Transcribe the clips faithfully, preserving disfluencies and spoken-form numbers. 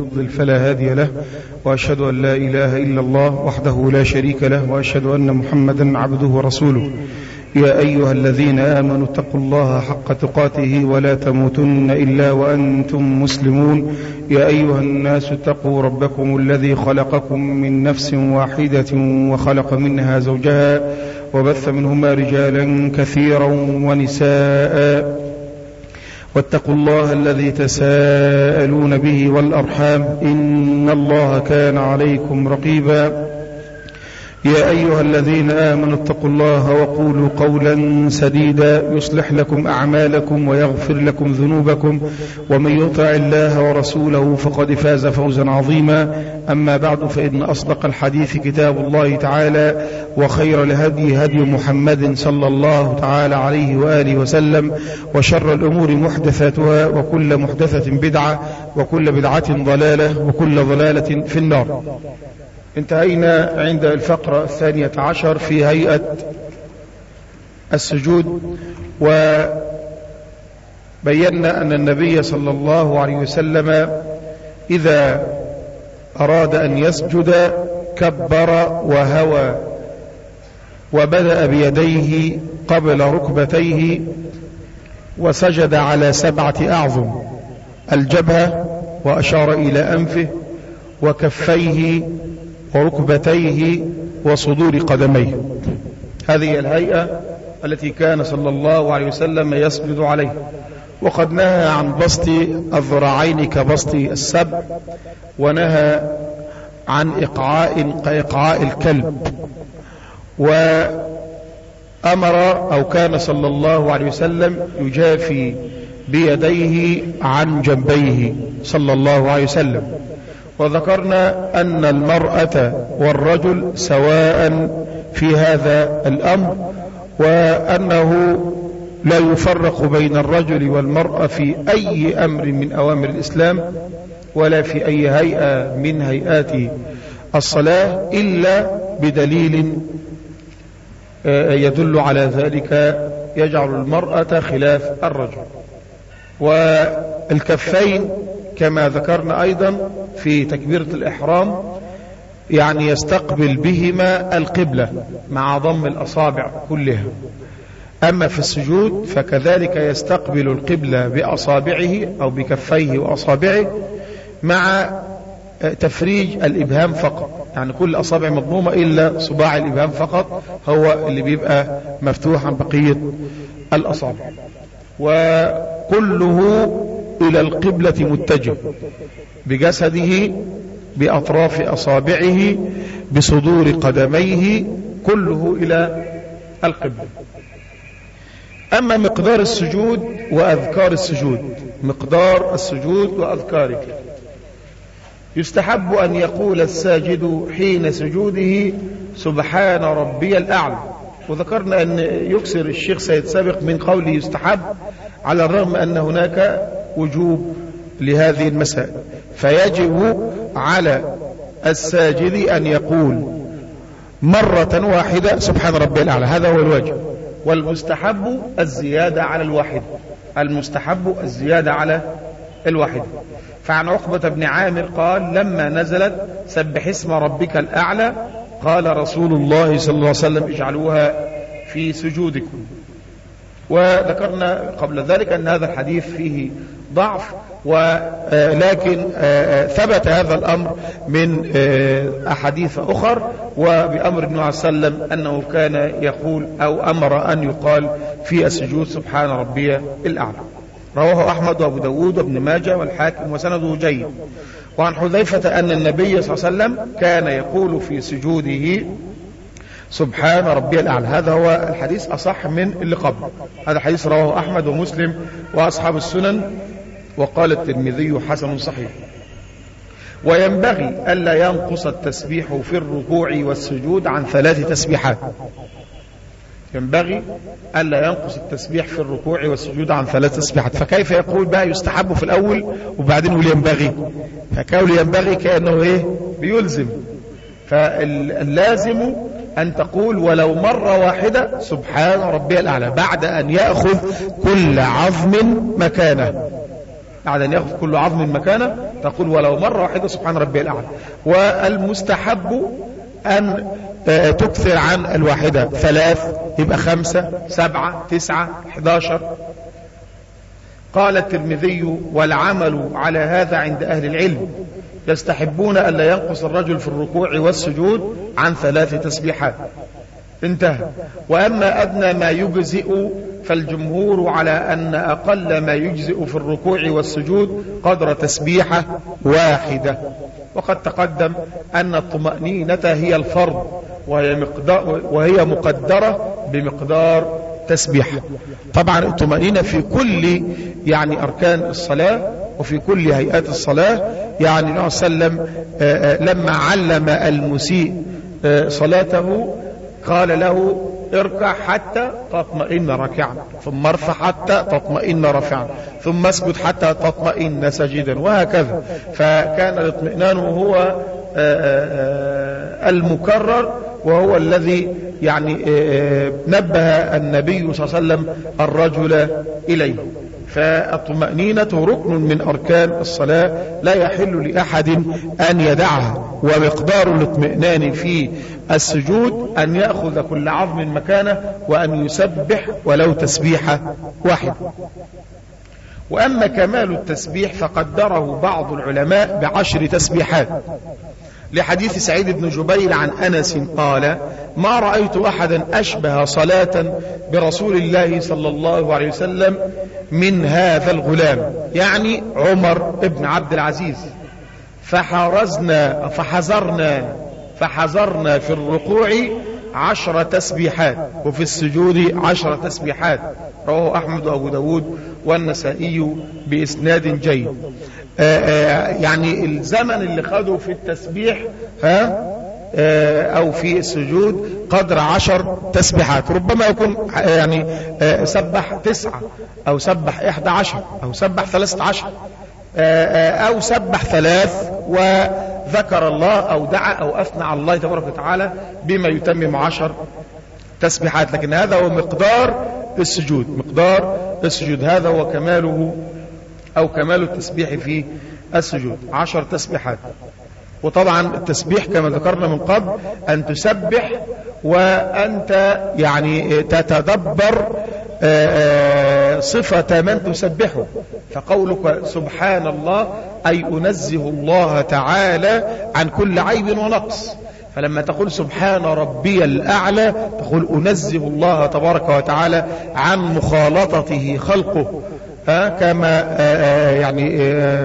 يضلل فلا هادي له، وأشهد أن لا إله إلا الله وحده لا شريك له، وأشهد أن محمدا عبده ورسوله. يا أيها الذين آمنوا اتقوا الله حق تقاته ولا تموتن إلا وأنتم مسلمون. يا أيها الناس اتقوا ربكم الذي خلقكم من نفس واحدة وخلق منها زوجها وبث منهما رجالا كثيرا ونساء، واتقوا الله الذي تساءلون به والأرحام إن الله كان عليكم رقيبا. يا أيها الذين آمنوا اتقوا الله وقولوا قولا سديدا يصلح لكم أعمالكم ويغفر لكم ذنوبكم، ومن يطع الله ورسوله فقد فاز فوزا عظيما. أما بعد، فإن أصدق الحديث كتاب الله تعالى، وخير الهدي هدي محمد صلى الله تعالى عليه وآله وسلم، وشر الأمور محدثاتها، وكل محدثة بدعة، وكل بدعة ضلالة، وكل ضلالة في النار. انتهينا عند الفقرة الثانية عشر في هيئة السجود، وبينا أن النبي صلى الله عليه وسلم إذا أراد أن يسجد كبر وهوى، وبدأ بيديه قبل ركبتيه، وسجد على سبعة أعظم: الجبهة، وأشار إلى أنفه، وكفيه، وركبتيه، وصدور قدميه. هذه الهيئة التي كان صلى الله عليه وسلم يسجد عليها. وقد نهى عن بسط الذراعين كبسط السبع، ونهى عن إقعاء كإقعاء الكلب، وأمر أو كان صلى الله عليه وسلم يجافي بيديه عن جنبيه صلى الله عليه وسلم. وذكرنا أن المرأة والرجل سواء في هذا الأمر، وأنه لا يفرق بين الرجل والمرأة في أي أمر من أوامر الإسلام، ولا في أي هيئة من هيئات الصلاة، إلا بدليل يدل على ذلك يجعل المرأة خلاف الرجل. والكفين كما ذكرنا أيضا في تكبيرة الإحرام، يعني يستقبل بهما القبلة مع ضم الأصابع كلها. أما في السجود فكذلك يستقبل القبلة بأصابعه أو بكفيه وأصابعه، مع تفريج الإبهام فقط، يعني كل أصابع مضمومة إلا صباع الإبهام فقط هو اللي بيبقى مفتوح عن بقية الأصابع، وكله إلى القبلة متجه بجسده، بأطراف أصابعه، بصدور قدميه، كله إلى القبلة. أما مقدار السجود وأذكار السجود، مقدار السجود وأذكاره، يستحب أن يقول الساجد حين سجوده سبحان ربي الأعلى. وذكرنا أن يكسر الشيخ سيد سابق من قوله يستحب، على الرغم أن هناك وجوب لهذه المسائل، فيجب على الساجد أن يقول مرة واحدة سبحان ربي الأعلى، هذا هو الواجب. والمستحب الزيادة على الواحد، المستحب الزيادة على الواحد. فعن عقبة بن عامر قال: لما نزلت سبح اسم ربك الأعلى قال رسول الله صلى الله عليه وسلم: اجعلوها في سجودكم. وذكرنا قبل ذلك أن هذا الحديث فيه ضعف، ولكن ثبت هذا الأمر من أحاديث أخر، وبأمر النبي صلى الله عليه وسلم أنه كان يقول أو أمر أن يقال في السجود سبحان ربي الأعلى. رواه أحمد وأبو داود وابن ماجه والحاكم وسنده جيد. وعن حذيفة أن النبي صلى الله عليه وسلم كان يقول في سجوده سبحان ربي الأعلى. هذا هو الحديث أصح من اللي قبل. هذا الحديث رواه أحمد ومسلم وأصحاب السنن، وقال الترمذي حسن صحيح. وينبغي ألا ينقص التسبيح في الركوع والسجود عن ثلاث تسبيحات. ينبغي ألا ينقص التسبيح في الركوع والسجود عن ثلاث تسبيحات. فكيف يقول بقى يستحب في الأول وبعدين يقول ينبغي؟ فكقول ينبغي كأنه إيه؟ بيلزم. فاللازم أن تقول ولو مرة واحدة سبحان ربي الأعلى بعد أن يأخذ كل عظم مكانه. بعد أن يأخذ كل عظم مكانه تقول ولو مرة واحدة سبحان ربي الأعلى. والمستحب أن تكثر عن الواحدة، ثلاث يبقى خمسة سبعة تسعة حداشر. قال الترمذي والعمل على هذا عند أهل العلم، يستحبون ألا ينقص الرجل في الركوع والسجود عن ثلاث تسبيحات. انتهى. وأما أدنى ما يجزئ فالجمهور على أن أقل ما يجزئ في الركوع والسجود قدر تسبيحة واحدة. وقد تقدم أن الطمأنينة هي الفرض، وهي, مقدار وهي مقدرة بمقدار تسبيحة. طبعا الطمأنينة في كل يعني أركان الصلاة وفي كل هيئات الصلاة. يعني النبي صلى الله عليه وسلم لما علم المسيء صلاته قال له اركع حتى تطمئن راكعا، ثم ارفع حتى تطمئن رافعا، ثم اسجد حتى تطمئن ساجدا، وهكذا. فكان الاطمئنان هو المكرر، وهو الذي يعني نبه النبي صلى الله عليه وسلم الرجل إليه. فالطمأنينة ركن من أركان الصلاة لا يحل لأحد أن يدعها. ومقدار الاطمئنان في السجود أن يأخذ كل عظم مكانه وأن يسبح ولو تسبيحة واحدة. وأما كمال التسبيح فقدره بعض العلماء بعشر تسبيحات، لحديث سعيد بن جبير عن أنس قال: ما رأيت أحدا أشبه صلاة برسول الله صلى الله عليه وسلم من هذا الغلام، يعني عمر بن عبد العزيز. فحرزنا فحذرنا فحذرنا في الركوع عشر تسبيحات، وفي السجود عشر تسبيحات. رواه أحمد وأبو داود والنسائي بإسناد جيد. آآ آآ يعني الزمن اللي خده في التسبيح ها أو في السجود قدر عشر تسبيحات. ربما يكون يعني سبح تسعة أو سبح إحدى عشر أو سبح ثلاثة عشر أو سبح ثلاث وذكر الله أو دعا أو أثنى على الله تبارك وتعالى بما يتمم عشر تسبيحات. لكن هذا هو مقدار السجود، مقدار السجود هذا هو كماله أو كمال التسبيح في السجود، عشر تسبيحات. وطبعا التسبيح كما ذكرنا من قبل أن تسبح وأنت يعني تتدبر صفة من تسبحه. فقولك سبحان الله أي أنزه الله تعالى عن كل عيب ونقص. فلما تقول سبحان ربي الأعلى تقول أنزه الله تبارك وتعالى عن مخالطته خلقه، ها كما يعني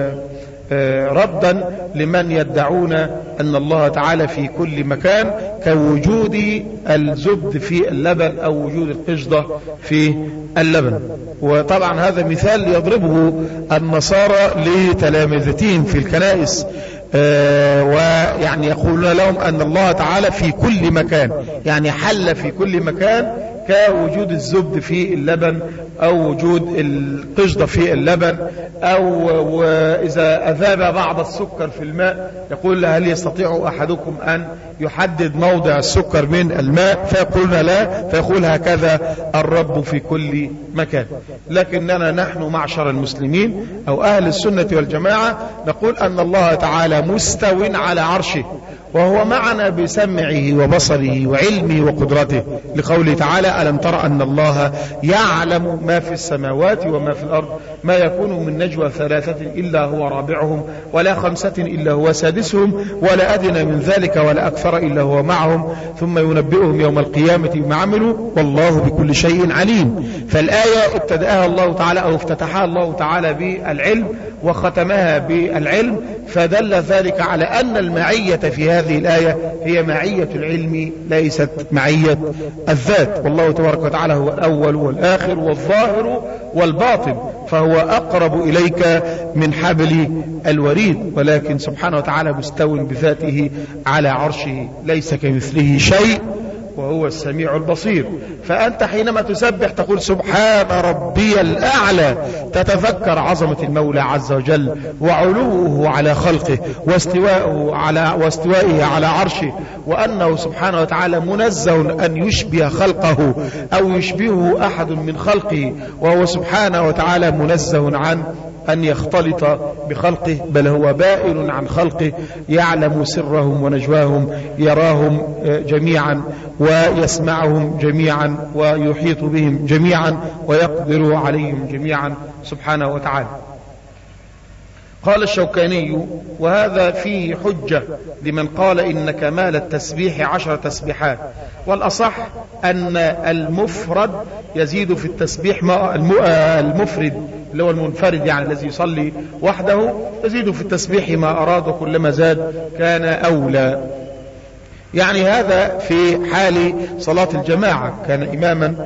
ردا لمن يدعون أن الله تعالى في كل مكان كوجود الزبد في اللبن أو وجود القشدة في اللبن. وطبعا هذا مثال يضربه النصارى لتلامذتهم في الكنائس، آه ويعني يقولون لهم أن الله تعالى في كل مكان، يعني حل في كل مكان كوجود الزبد في اللبن أو وجود القشدة في اللبن، أو وإذا أذاب بعض السكر في الماء يقول هل يستطيع أحدكم أن يحدد موضع السكر من الماء؟ فيقولون لا، فيقول هكذا الرب في كل مكان. لكننا نحن معشر المسلمين أو أهل السنة والجماعة نقول أن الله تعالى مستو على عرشه، وهو معنا بسمعه وبصره وعلمه وقدرته، لقوله تعالى ألم تر أن الله يعلم ما في السماوات وما في الأرض ما يكون من نجوى ثلاثة إلا هو رابعهم ولا خمسة إلا هو سادسهم ولا أدنى من ذلك ولا أكثر إلا هو معهم ثم ينبئهم يوم القيامة بما عملوا والله بكل شيء عليم. فالآية ابتدأها الله تعالى أو افتتحها الله تعالى بالعلم وختمها بالعلم، فدل ذلك على أن المعية في هذه الآية هي معية العلم ليست معية الذات. والله تبارك وتعالى هو الأول والآخر والظاهر والباطن، فهو أقرب إليك من حبل الوريد، ولكن سبحانه وتعالى مستو بذاته على عرشه ليس كمثله شيء وهو السميع البصير. فأنت حينما تسبح تقول سبحان ربي الأعلى، تتذكر عظمة المولى عز وجل وعلوه على خلقه واستواءه على واستوائه على عرشه، وأنه سبحانه وتعالى منزه أن يشبه خلقه أو يشبهه أحد من خلقه، وهو سبحانه وتعالى منزه عن أن يختلط بخلقه، بل هو بائن عن خلقه، يعلم سرهم ونجواهم، يراهم جميعا ويسمعهم جميعا ويحيط بهم جميعا ويقدر عليهم جميعا سبحانه وتعالى. قال الشوكاني: وهذا فيه حجة لمن قال إن كمال التسبيح عشر تسبيحات، والأصح أن المفرد يزيد في التسبيح ما المفرد اللي هو المنفرد يعني الذي يصلي وحده يزيد في التسبيح ما أراد، وكلما زاد كان أولى. يعني هذا في حال صلاة الجماعة، كان إماما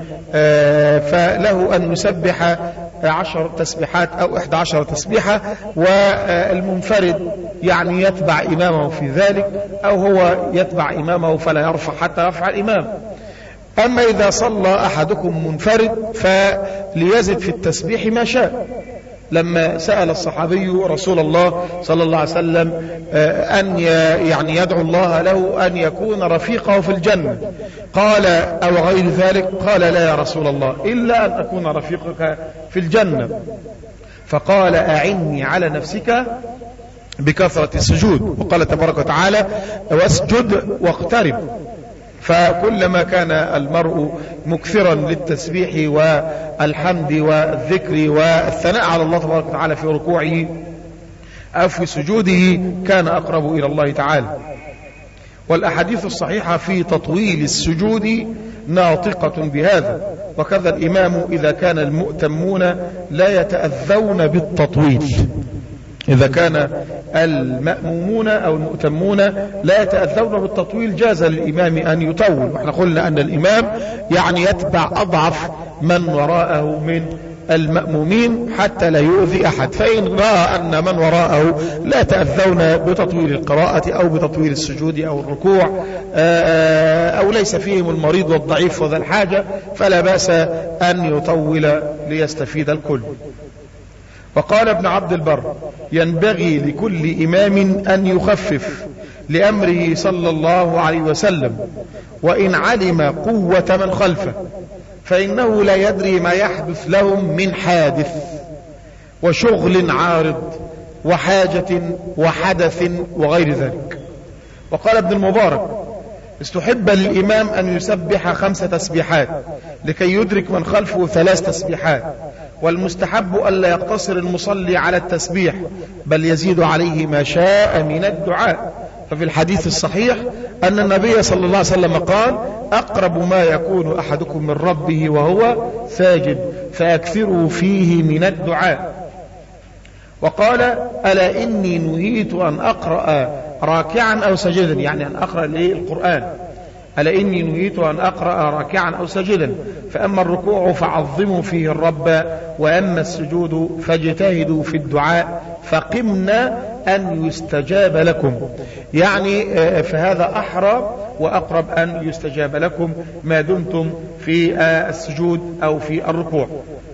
فله أن يسبح عشر تسبيحات أو إحدى عشر تسبيحة، والمنفرد يعني يتبع إمامه في ذلك، أو هو يتبع إمامه فلا يرفع حتى يرفع الإمام. أما إذا صلى أحدكم منفرد فليزد في التسبيح ما شاء. لما سأل الصحابي رسول الله صلى الله عليه وسلم أن يعني يدعو الله له أن يكون رفيقه في الجنة، قال: أو غير ذلك؟ قال: لا يا رسول الله، إلا أن أكون رفيقك في الجنة. فقال: أعني على نفسك بكثرة السجود. وقال تبارك وتعالى: واسجد واقترب. فكلما كان المرء مكثرا للتسبيح والحمد والذكر والثناء على الله تبارك وتعالى في ركوعه أو في سجوده كان أقرب إلى الله تعالى. والأحاديث الصحيحة في تطويل السجود ناطقة بهذا، وكذا الإمام إذا كان المؤتمون لا يتأذون بالتطويل. إذا كان المأمومون أو المؤتمون لا يتأذون بالتطويل جاز للإمام أن يطول. وإحنا قلنا أن الإمام يعني يتبع أضعف من وراءه من المأمومين حتى لا يؤذي أحد، فإن رأى أن من وراءه لا يتأذون بتطويل القراءة أو بتطويل السجود أو الركوع أو ليس فيهم المريض والضعيف وذا الحاجة فلا بأس أن يطول ليستفيد الكل. وقال ابن عبد البر: ينبغي لكل إمام أن يخفف لأمره صلى الله عليه وسلم، وإن علم قوة من خلفه، فإنه لا يدري ما يحدث لهم من حادث وشغل عارض وحاجة وحدث وغير ذلك. وقال ابن المبارك: استحب للإمام أن يسبح خمس تسبيحات لكي يدرك من خلفه ثلاث تسبيحات، والمستحب ألا يقتصر المصلي على التسبيح بل يزيد عليه ما شاء من الدعاء. ففي الحديث الصحيح أن النبي صلى الله عليه وسلم قال: أقرب ما يكون أحدكم من ربه وهو ساجد فأكثروا فيه من الدعاء. وقال: ألا إني نهيت أن أقرأ راكعا أو سجدا، يعني أن أقرأ القرآن. ألا إني نهيت أن أقرأ راكعا أو سجدا، فأما الركوع فعظموا فيه الرب، وأما السجود فاجتهدوا في الدعاء فقمنا أن يستجاب لكم. يعني فهذا أحرى وأقرب أن يستجاب لكم ما دمتم في السجود أو في الركوع.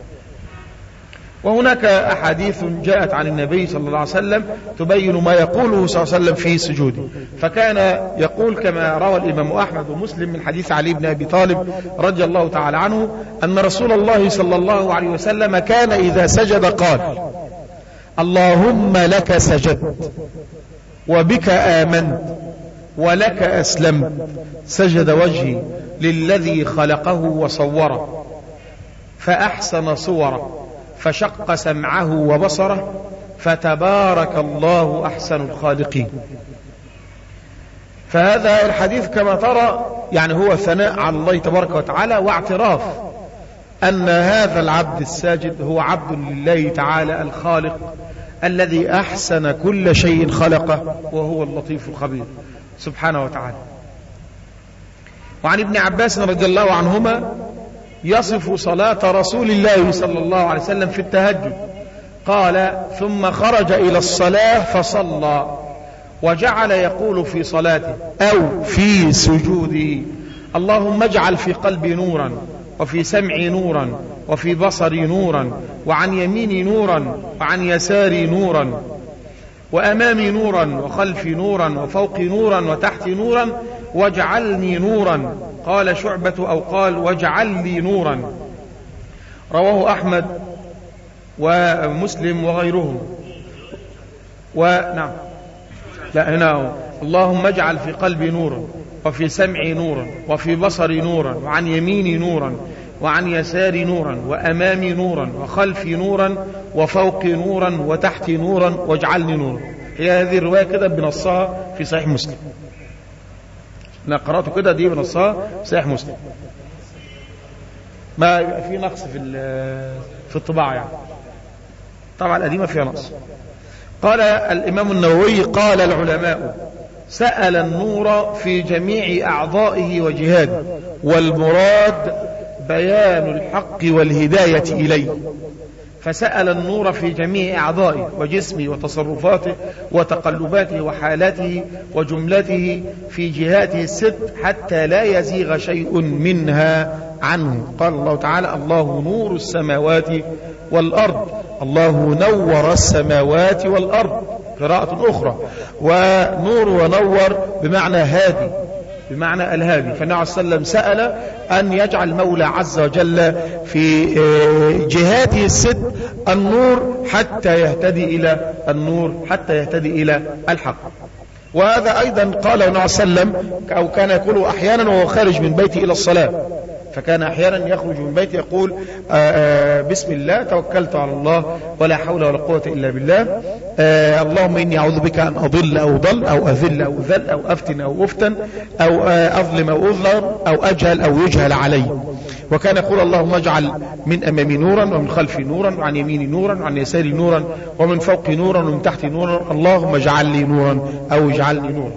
وهناك أحاديث جاءت عن النبي صلى الله عليه وسلم تبين ما يقوله صلى الله عليه وسلم في سجوده، فكان يقول كما روى الإمام أحمد ومسلم من حديث علي بن أبي طالب رضي الله تعالى عنه أن رسول الله صلى الله عليه وسلم كان إذا سجد قال: اللهم لك سجدت وبك آمنت ولك أسلمت، سجد وجهي للذي خلقه وصوره فأحسن صوره فشق سمعه وبصره فتبارك الله أحسن الخالقين. فهذا الحديث كما ترى يعني هو ثناء على الله تبارك وتعالى واعتراف أن هذا العبد الساجد هو عبد لله تعالى الخالق الذي أحسن كل شيء خلقه وهو اللطيف الخبير سبحانه وتعالى. وعن ابن عباس رضي الله عنهما يصف صلاة رسول الله صلى الله عليه وسلم في التهجد قال: ثم خرج إلى الصلاة فصلى وجعل يقول في صلاته أو في سجوده: اللهم اجعل في قلبي نورا وفي سمعي نورا وفي بصري نورا وعن يميني نورا وعن يساري نورا وأمامي نورا وخلفي نورا وفوقي نورا وتحتي نورا واجعلني نورا. قال شعبة أو قال واجعل لي نورا. رواه أحمد ومسلم وغيرهم. ونعم لا هنا اللهم اجعل في قلبي نورا وفي سمعي نورا وفي بصري نورا وعن يميني نورا وعن يساري نورا وأمامي نورا وخلفي نورا وفوقي نورا وتحتي نورا واجعلني نورا. هي هذه الرواية كده بنصها في صحيح مسلم. أنا قرأته كده دي بنصها في صحيح مسلم. ما يبقى في نقص في في الطباعة يعني. طبعا القديمة فيها نقص. قال الإمام النووي قال العلماء سأل النور في جميع أعضائه وجهاده والمراد بيان الحق والهداية إليه، فسأل النور في جميع أعضائه وجسمه وتصرفاته وتقلباته وحالاته وجملته في جهاته الست حتى لا يزيغ شيء منها عنه. قال الله تعالى الله نور السماوات والأرض، الله نور السماوات والأرض قراءة أخرى. ونور ونور بمعنى هادي، بمعنى الهادي. فالنبي عليه الصلاة والسلام سأل أن يجعل مولى عز وجل في جهاته الست النور حتى يهتدي إلى النور، حتى يهتدي إلى الحق. وهذا أيضا قال النبي صلى الله عليه وسلم أو كان يقول أحيانا وهو خارج من بيته إلى الصلاة، فكان أحيانا يخرج من بيته يقول آآ آآ بسم الله توكلت على الله ولا حول ولا قوة إلا بالله، اللهم إني أعوذ بك أن أضل أو ضل أو أذل أو ذل أو أفتن أو أفتن أو أظلم أو أظلم أو أجهل أو يجهل علي. وكان يقول اللهم اجعل من أمامي نورا ومن خلفي نورا وعن يميني نورا وعن يساري نورا ومن فوقي نورا ومن تحتي نورا، اللهم اجعل لي نورا أو اجعلني نورا.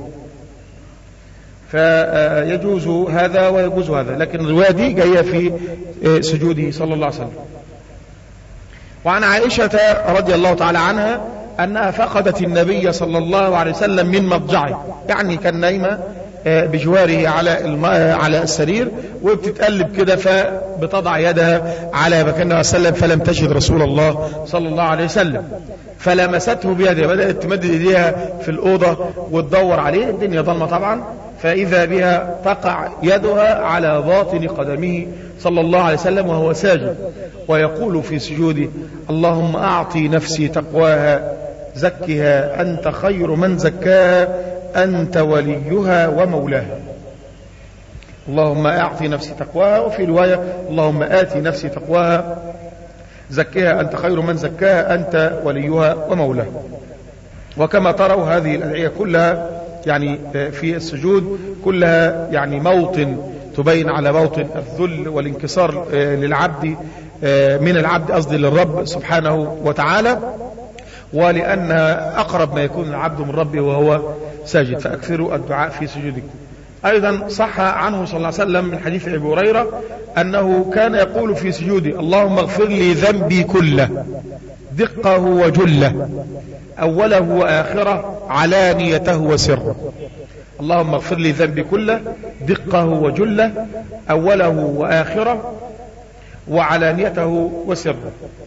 فيجوز هذا ويجوز هذا، لكن الرواية دي جاية في سجوده صلى الله عليه وسلم. وعن عائشة رضي الله تعالى عنها أنها فقدت النبي صلى الله عليه وسلم من مضجعه، يعني كان نايمة بجواره على على السرير وبتتقلب كده، فبتضع يدها على مكان النبي صلى الله عليه وسلم فلم تجد رسول الله صلى الله عليه وسلم، فلمسته بيدها، بدأت تمد ايديها في الأوضة وتدور عليه، الدنيا ضلمة طبعا، فإذا بها تقع يدها على باطن قدمه صلى الله عليه وسلم وهو ساجد، ويقول في سجوده اللهم أعطي نفسي تقواها زكها أنت خير من زكاها أنت وليها ومولاها. اللهم أعطي نفسي تقواها، وفي رواية اللهم آتي نفسي تقواها زكها أنت خير من زكاها أنت وليها ومولاها. وكما تروا هذه الأدعية كلها يعني في السجود كلها يعني موطن تبين على موطن الذل والانكسار للعبد من العبد قصدي للرب سبحانه وتعالى، ولأن أقرب ما يكون العبد من ربه وهو ساجد، فأكثروا الدعاء في سجودكم. أيضا صح عنه صلى الله عليه وسلم من حديث أبي هريرة أنه كان يقول في سجوده اللهم اغفر لي ذنبي كله دقه وجله أوله وآخره علانيته وسره. اللهم اغفر لي ذنبي كله دقه وجله أوله وآخره وعلانيته وسره.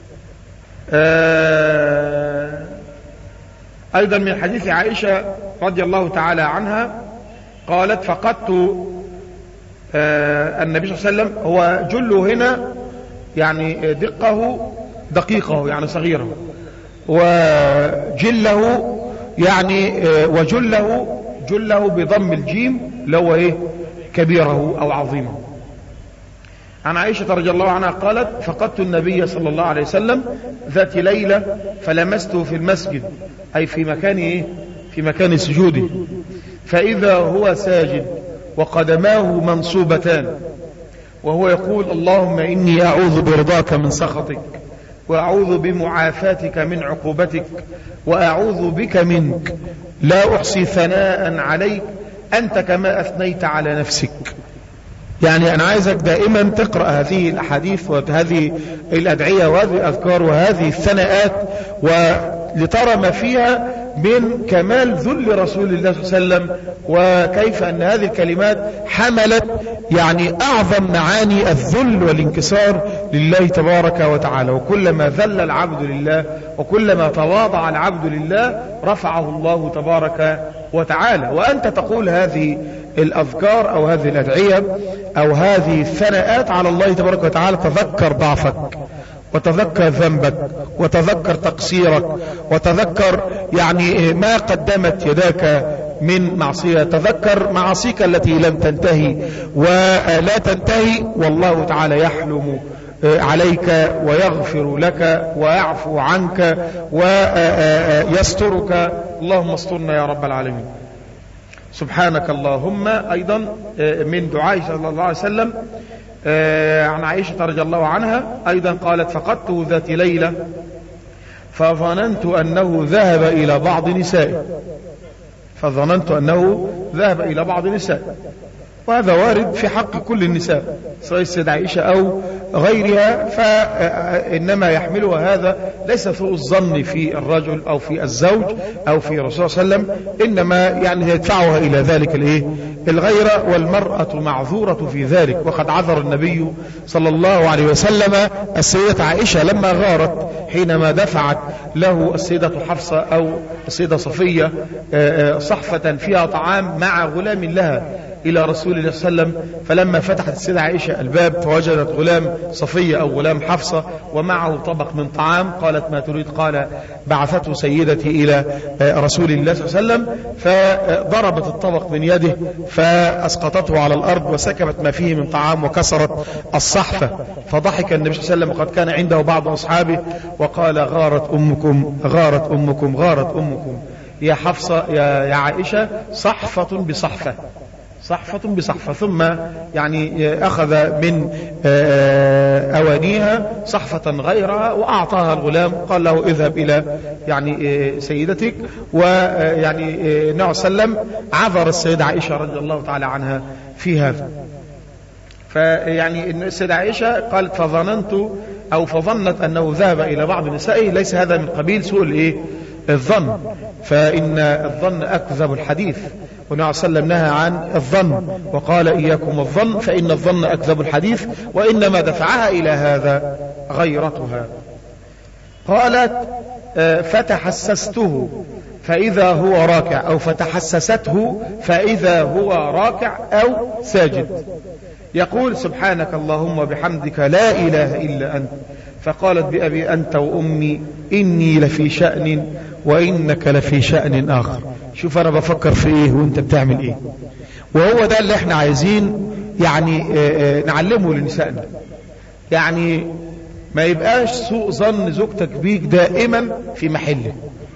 آه أيضا من حديث عائشة رضي الله تعالى عنها قالت فقدت آه النبي صلى الله عليه وسلم، هو جله هنا يعني دقه دقيقه يعني صغيره، وجله يعني آه وجله جله بضم الجيم لو ايه كبيره او عظيمه. عن عائشة رضي الله عنها قالت فقدت النبي صلى الله عليه وسلم ذات ليلة فلمسته في المسجد أي في مكان إيه؟ في مكان سجوده، فإذا هو ساجد وقدماه منصوبتان وهو يقول اللهم إني أعوذ برضاك من سخطك وأعوذ بمعافاتك من عقوبتك وأعوذ بك منك لا أحصي ثناء عليك أنت كما أثنيت على نفسك. يعني أنا عايزك دائما تقرأ هذه الأحاديث وهذه الأدعية وهذه الأذكار وهذه الثناءات ولترى ما فيها من كمال ذل رسول الله صلى الله عليه وسلم، وكيف أن هذه الكلمات حملت يعني أعظم معاني الذل والانكسار لله تبارك وتعالى. وكلما ذل العبد لله وكلما تواضع العبد لله رفعه الله تبارك وتعالى. وأنت تقول هذه الأذكار أو هذه الأدعية أو هذه الثناءات على الله تبارك وتعالى تذكر ضعفك وتذكر ذنبك وتذكر تقصيرك وتذكر يعني ما قدمت يداك من معصية. تذكر معاصيك التي لم تنتهي ولا تنتهي، والله تعالى يحلم عليك ويغفر لك ويعفو عنك ويسترك. اللهم استرنا يا رب العالمين. سبحانك اللهم. أيضا من دعاء صلى الله عليه وسلم عن عائشة رضي الله عنها أيضا قالت: فقدته ذات ليلة فظننت أنه ذهب إلى بعض نسائه فظننت أنه ذهب إلى بعض نسائه وهذا وارد في حق كل النساء سواء السيدة عائشة أو غيرها، فإنما يحملها هذا ليس سوء الظن في الرجل أو في الزوج أو في رسول صلى الله عليه وسلم، إنما يعني يدفعها إلى ذلك الإيه الغيرة، والمرأة معذورة في ذلك. وقد عذر النبي صلى الله عليه وسلم السيدة عائشة لما غارت حينما دفعت له السيدة حفصة أو السيدة صفية صحفة فيها طعام مع غلام لها إلى رسول الله صلى الله عليه وسلم، فلما فتحت السيدة عائشة الباب فوجدت غلام صفية أو غلام حفصة ومعه طبق من طعام. قالت: ما تريد؟ قال: بعثته سيدتي إلى رسول الله صلى الله عليه وسلم، فضربت الطبق من يده فأسقطته على الأرض وسكبت ما فيه من طعام وكسرت الصحفة. فضحك النبي صلى الله عليه وسلم وقد كان عنده بعض أصحابه وقال: غارت أمكم غارت أمكم غارت أمكم يا حفصة يا عائشة، صحفة بصحفة صحفة بصحفة. ثم يعني أخذ من أوانيها صحفة غيرها وأعطاها الغلام، قال له: اذهب إلى يعني سيدتك. ويعني النبي صلى الله عليه وسلم عذر السيدة عائشة رضي الله تعالى عنها في هذا. فيعني السيدة عائشة قالت: فظننت أو فظنت أنه ذهب إلى بعض نسائه. ليس هذا من قبيل سوء الإيه الظن، فإن الظن أكذب الحديث، والنبي صلى الله عليه وسلم نهى عن الظن وقال: إياكم الظن فإن الظن أكذب الحديث، وإنما دفعها إلى هذا غيرتها. قالت: فتحسسته فإذا هو راكع، أو فتحسسته فإذا هو راكع أو ساجد يقول: سبحانك اللهم وبحمدك لا إله إلا أنت. فقالت: بأبي أنت وأمي إني لفي شأن وإنك لفي شأن آخر. شوف أنا بفكر في إيه وإنت بتعمل إيه. وهو ده اللي احنا عايزين يعني نعلمه لنسائنا، يعني ما يبقاش سوء ظن زوجتك بيك دائما في محله.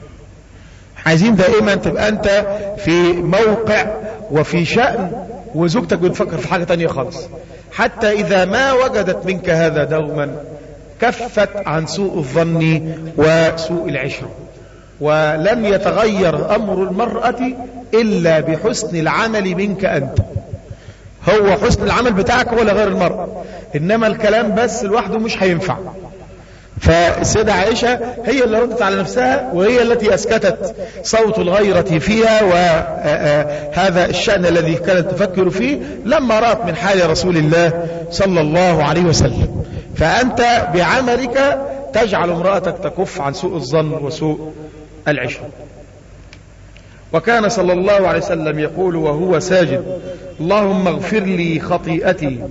عايزين دائما تبقى أنت في موقع وفي شأن وزوجتك بتفكر في حاجة تانية خالص، حتى إذا ما وجدت منك هذا دوما كفت عن سوء الظن وسوء العشرة. ولن يتغير أمر المرأة إلا بحسن العمل منك أنت. هو حسن العمل بتاعك ولا غير المرأة، إنما الكلام بس لوحده مش هينفع. فالسيدة عائشة هي اللي ردت على نفسها وهي التي أسكتت صوت الغيرة فيها، وهذا الشأن الذي كانت تفكر فيه لما رأت من حال رسول الله صلى الله عليه وسلم. فأنت بعملك تجعل امرأتك تكف عن سوء الظن وسوء العشرة. وكان صلى الله عليه وسلم يقول وهو ساجد: اللهم اغفر لي خطيئتي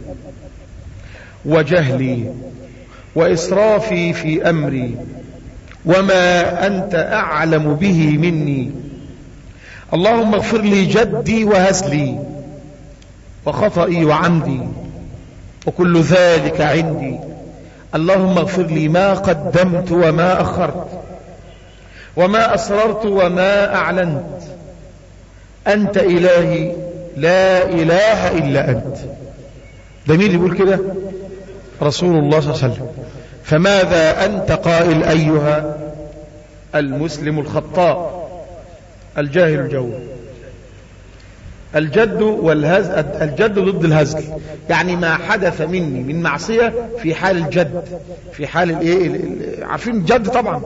وجهلي وإسرافي في أمري وما أنت أعلم به مني. اللهم اغفر لي جدي وهزلي وخطئي وعمدي وكل ذلك عندي. اللهم اغفر لي ما قدمت وما أخرت وما أسررت وما أعلنت. أنت إلهي لا إله إلا أنت. ده مين اللي يقول كده؟ رسول الله صلى الله عليه وسلم. فماذا أنت قائل أيها المسلم الخطاء الجاهل الجواب؟ الجد والهزل، الجد ضد الهزل، يعني ما حدث مني من معصية في حال الجد، في حال الايه، عارفين الجد طبعا،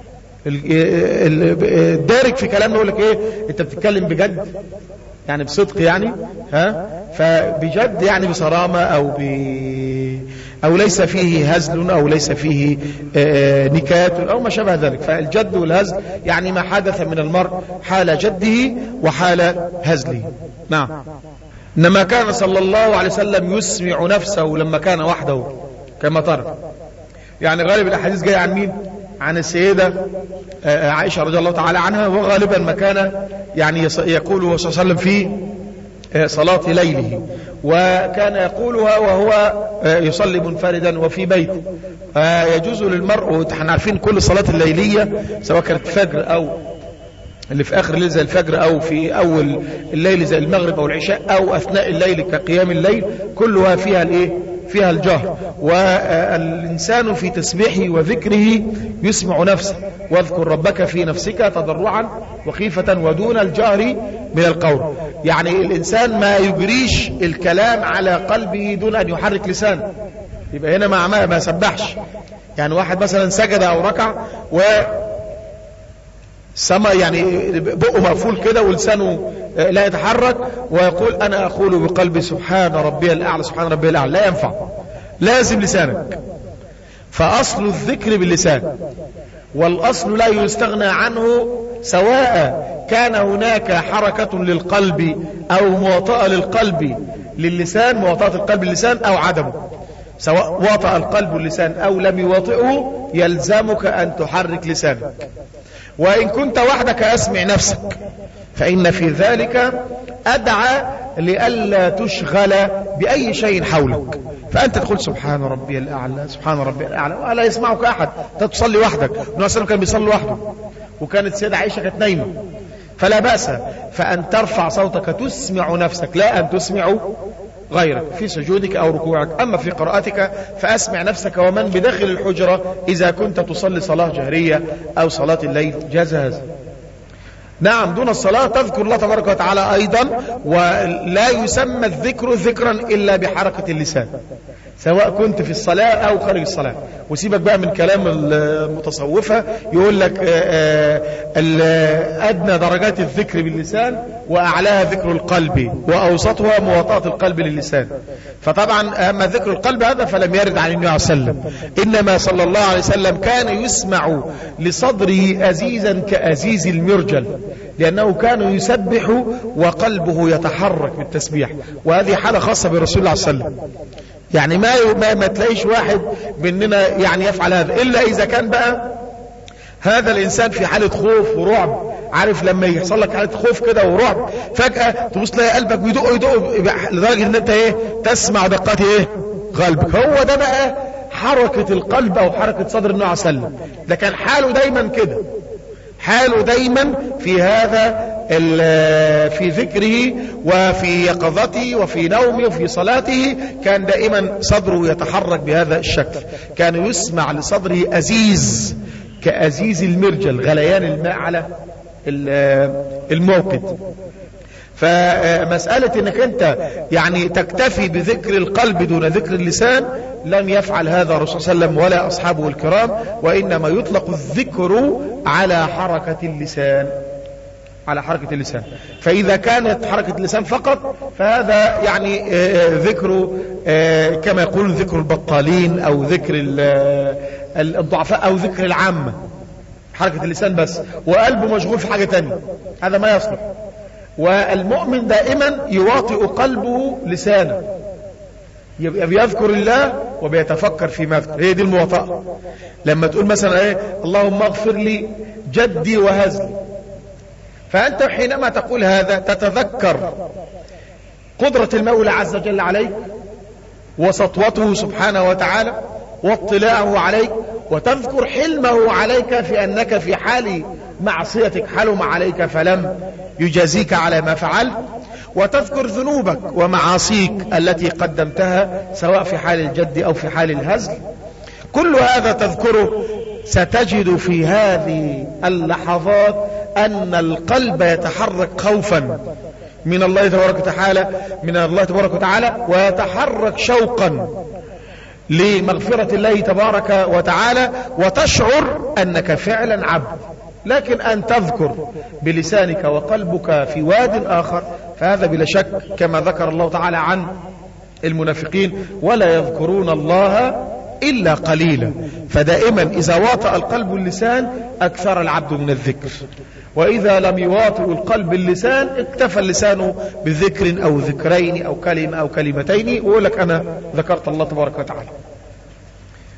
الدارج في كلامنا يقول لك ايه، انت بتتكلم بجد يعني بصدق يعني، ها، فبجد يعني بصرامة او ب او ليس فيه هزل او ليس فيه نكات او ما شابه ذلك. فالجد والهزل يعني ما حدث من المرء حال جده وحال هزله. نعم. انما كان صلى الله عليه وسلم يسمع نفسه لما كان وحده كما ترى، يعني غالب الأحاديث جاية عن مين؟ عن السيدة عائشة رضي الله تعالى عنها، وغالبا ما كان يعني يقوله صلى الله عليه وسلم في صلاة ليله، وكان يقولها وهو يصلي منفردا وفي بيته. يجوز للمرء، ونحن عارفين كل صلاة الليلية سواء كانت فجر أو اللي في آخر الليل زي الفجر، أو في أول الليل زي المغرب أو العشاء، أو أثناء الليل كقيام الليل، كلها فيها الإيه؟ فيها الجهر. والإنسان في تسبيحه وذكره يسمع نفسه، واذكر ربك في نفسك تضرعا وخيفة ودون الجهر من القول. يعني الإنسان ما يجريش الكلام على قلبه دون أن يحرك لسانه، يبقى هنا ما ما سبحش. يعني واحد مثلا سجد أو ركع و سما يعني بقه مقفول كده ولسانه لا يتحرك، ويقول أنا أقول بقلبي سبحان ربي الأعلى سبحان ربي الأعلى، لا ينفع، لازم لسانك. فأصل الذكر باللسان، والأصل لا يستغنى عنه، سواء كان هناك حركة للقلب أو مواطأة للقلب للسان، مواطأة القلب للسان أو عدمه، سواء واطأ القلب اللسان أو لم يواطئه، يلزمك أن تحرك لسانك. وإن كنت وحدك أسمع نفسك، فإن في ذلك أدعى لألا تشغل بأي شيء حولك، فأنت تقول سبحان ربي الأعلى سبحان ربي الأعلى، ولا يسمعك أحد، تصلي وحدك. النبي صلى كان بيصلي وحده، وكانت سيدة عائشة كانت نايمة، فلا بأس فأن ترفع صوتك تسمع نفسك، لا أن تسمع غيرك في سجودك أو ركوعك. أما في قراءتك فأسمع نفسك ومن بداخل الحجرة إذا كنت تصلي صلاة جهرية أو صلاة الليل جاز هذا. نعم، دون الصلاة تذكر الله تبارك وتعالى أيضا، ولا يسمى الذكر ذكرا إلا بحركة اللسان، سواء كنت في الصلاة أو خارج الصلاة. وسيبك بقى من كلام المتصوفة، يقول لك أدنى درجات الذكر باللسان وأعلاها ذكر القلب وأوسطها مواطأة القلب للسان. فطبعا أما ذكر القلب هذا فلم يرد عن النبي صلى الله عليه وسلم، إنما صلى الله عليه وسلم كان يسمع لصدره أزيزا كأزيز المرجل، لأنه كان يسبح وقلبه يتحرك بالتسبيح، وهذه حالة خاصة برسول الله صلى الله عليه وسلم. يعني ما ما, ما تلاقيش واحد مننا يعني يفعل هذا، إلا إذا كان بقى هذا الإنسان في حالة خوف ورعب. عارف لما يحصل لك حالة خوف كده ورعب، فجأة تبص تلاقي قلبك بيدق يدق لدرجة ان انت ايه تسمع دقات ايه قلبك. هو ده بقى حركة القلب او حركة صدر النبي صلى الله عليه وسلم. ده كان حاله دايما كده، حاله دايما في هذا في ذكره وفي يقظته وفي نومه وفي صلاته، كان دائما صدره يتحرك بهذا الشكل. كان يسمع لصدره أزيز كأزيز المرجل، غليان الماء على الموقد. فمسألة انك انت يعني تكتفي بذكر القلب دون ذكر اللسان، لم يفعل هذا الرسول صلى الله عليه وسلم ولا أصحابه الكرام، وإنما يطلق الذكر على حركة اللسان، على حركة اللسان. فإذا كانت حركة اللسان فقط فهذا يعني ذكر كما يقول ذكر البطالين أو ذكر الضعفاء أو ذكر العامة، حركة اللسان بس وقلبه مشغول في حاجة تانية، هذا ما يصلح. والمؤمن دائما يواطئ قلبه لسانه، يبقى بيذكر الله وبيتفكر فيما يذكر. هي دي المواطأة. لما تقول مثلا ايه اللهم اغفر لي جدي وهزلي، فأنت حينما تقول هذا تتذكر قدرة المولى عز وجل عليك وسطوته سبحانه وتعالى واطلاعه عليك، وتذكر حلمه عليك في أنك في حال معصيتك حلم عليك فلم يجازيك على ما فعلت، وتذكر ذنوبك ومعاصيك التي قدمتها سواء في حال الجد أو في حال الهزل. كل هذا تذكره، ستجد في هذه اللحظات أن القلب يتحرك خوفا من الله تبارك وتعالى من الله تبارك وتعالى ويتحرك شوقا لمغفرة الله تبارك وتعالى، وتشعر أنك فعلا عبد. لكن أن تذكر بلسانك وقلبك في واد آخر، فهذا بلا شك كما ذكر الله تعالى عن المنافقين ولا يذكرون الله إلا قليلا. فدائما إذا واطأ القلب اللسان أكثر العبد من الذكر، وإذا لم يواطئ القلب اللسان اكتفى اللسان بذكر أو ذكرين أو كلمة أو كلمتين ويقول لك أنا ذكرت الله تبارك وتعالى.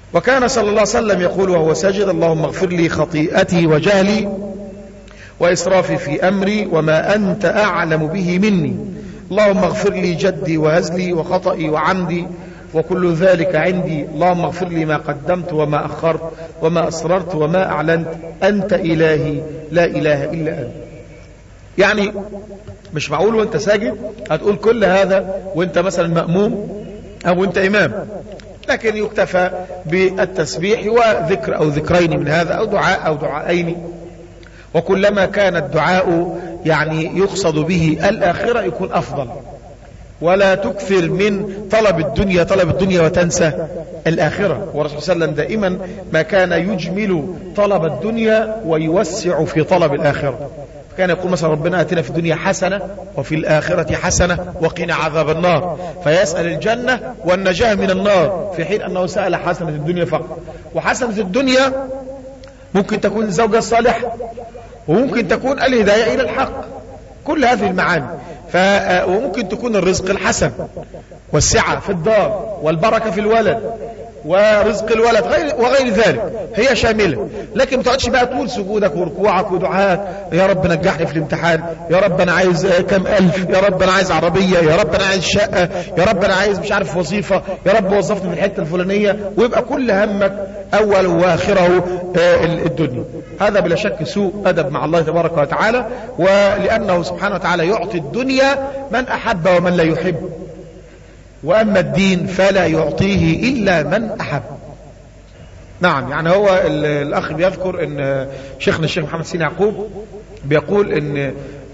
وكان صلى الله عليه وسلم يقول وهو ساجد: اللهم اغفر لي خطيئتي وجهلي وإسرافي في أمري وما أنت أعلم به مني، اللهم اغفر لي جدي وهزلي وخطئي وعمدي وكل ذلك عندي، اللهم اغفر لي ما قدمت وما أخرت وما أسررت وما أعلنت، أنت إلهي لا إله إلا أنت. يعني مش معقول وانت ساجد هتقول كل هذا وانت مثلا مأموم أو انت إمام، لكن يكتفى بالتسبيح وذكر أو ذكرين من هذا أو دعاء أو دعائين، وكلما كان الدعاء يعني يقصد به الآخرة يكون أفضل. ولا تكثر من طلب الدنيا طلب الدنيا وتنسى الآخرة. والرسول صلى الله عليه وسلم دائما ما كان يجمل طلب الدنيا ويوسع في طلب الآخرة. كان يقول مثلا: ربنا آتنا في الدنيا حسنة وفي الآخرة حسنة وقنا عذاب النار، فيسأل الجنة والنجاة من النار، في حين أنه سأل حسنة الدنيا فقط. وحسنة الدنيا ممكن تكون الزوجة الصالحة، وممكن تكون الهداية إلى الحق، كل هذه المعاني. ف... وممكن تكون الرزق الحسن والسعة في الدار والبركة في الولد ورزق الولد غير وغير ذلك، هي شاملة. لكن ما تقعدش بقى طول سجودك وركوعك ودعائك: يا رب نجحني في الامتحان، يا رب انا عايز كم الف، يا رب انا عايز عربية، يا رب انا عايز شقة، يا رب انا عايز مش عارف وظيفة، يا رب وظفني في الحتة الفلانية، ويبقى كل همك اول واخره الدنيا. هذا بلا شك سوء ادب مع الله تبارك وتعالى، ولانه سبحانه وتعالى يعطي الدنيا من احب ومن لا يحب، وأما الدين فلا يعطيه إلا من أحب. نعم، يعني هو الأخ بيذكر أن شيخنا الشيخ محمد سين يعقوب بيقول أن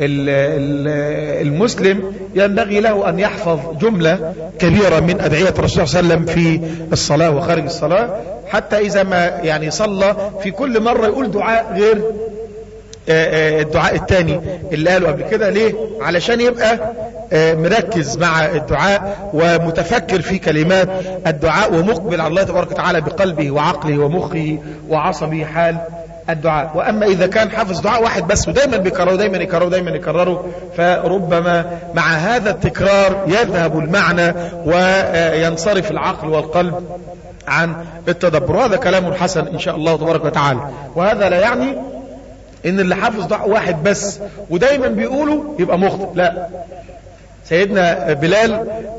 المسلم ينبغي له أن يحفظ جملة كبيرة من أدعية الرسول صلى الله عليه وسلم في الصلاة وخارج الصلاة، حتى إذا ما يعني صلى في كل مرة يقول دعاء غير الدعاء الثاني اللي قاله قبل كده. ليه؟ علشان يبقى مركز مع الدعاء ومتفكر في كلمات الدعاء ومقبل على الله تبارك وتعالى بقلبه وعقله ومخه وعصبه حال الدعاء. وأما إذا كان حافظ دعاء واحد بس ودايما بيكرره دايما يكرره دايما يكرره فربما مع هذا التكرار يذهب المعنى وينصرف العقل والقلب عن التدبر. هذا كلام حسن إن شاء الله تبارك وتعالى. وهذا لا يعني ان اللي حافظ دعاء واحد بس ودايما بيقوله يبقى مخطئ، لا. سيدنا بلال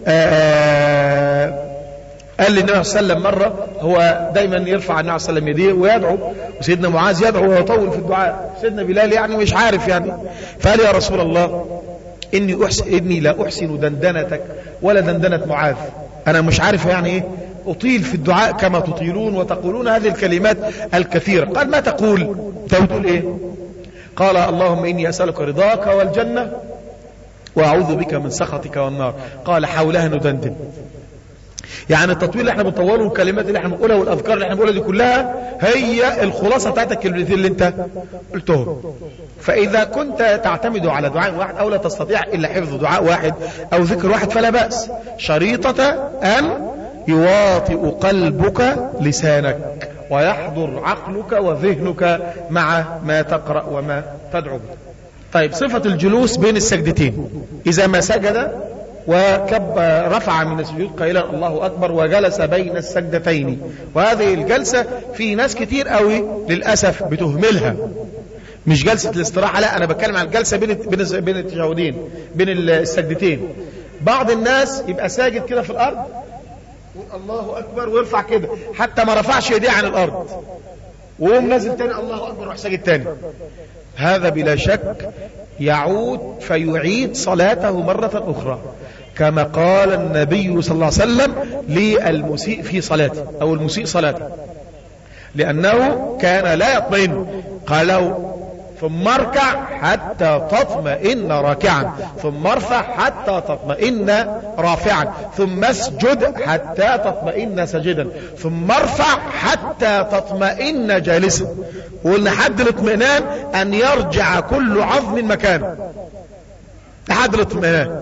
آآ قال للنبي صلى الله عليه وسلم مرة، هو دايما يرفع النبي صلى الله عليه وسلم يديه ويدعو، وسيدنا معاذ يدعو ويطول في الدعاء. سيدنا بلال يعني مش عارف يعني، فقال: يا رسول الله إني, أحسن إني لا أحسن دندنتك ولا دندنة معاذ، أنا مش عارف يعني إيه أطيل في الدعاء كما تطيلون وتقولون هذه الكلمات الكثيرة. قال: ما تقول؟ تقول إيه؟ قال: اللهم إني أسألك رضاك والجنة وأعوذ بك من سخطك والنار. قال: حولها ندندن. يعني التطويل اللي احنا بنطوله والكلمات اللي احنا بنقولها والأذكار اللي احنا بنقولها دي كلها هي الخلاصة بتاعت الكلمتين اللي انت قلتهم. فإذا كنت تعتمد على دعاء واحد أو لا تستطيع إلا حفظ دعاء واحد أو ذكر واحد فلا بأس، شريطة أن يواطئ قلبك لسانك ويحضر عقلك وذهنك مع ما تقرأ وما تدعو به. طيب، صفة الجلوس بين السجدتين: إذا ما سجد وكب رفع من السجود قائلا الله أكبر وجلس بين السجدتين. وهذه الجلسة في ناس كتير قوي للأسف بتهملها، مش جلسة الاستراحة، لا، أنا بتكلم عن الجلسة بين بين التشهدين بين السجدتين. بعض الناس يبقى ساجد كده في الأرض الله أكبر ويرفع كده حتى ما رفعش يديه عن الأرض، ويقوم نازل تاني الله أكبر ويروح ساجد تاني. هذا بلا شك يعود فيعيد صلاته مرة أخرى، كما قال النبي صلى الله عليه وسلم للمسيء في صلاته أو المسيء صلاته، لأنه كان لا يطمئن. قال له: ثم اركع حتى تطمئن راكعا، ثم ارفع حتى تطمئن رافعا، ثم اسجد حتى تطمئن سجدا، ثم ارفع حتى تطمئن جالسا. وقلنا حد الاطمئنان أن يرجع كل عظم مكانه، لحد الاطمئنان.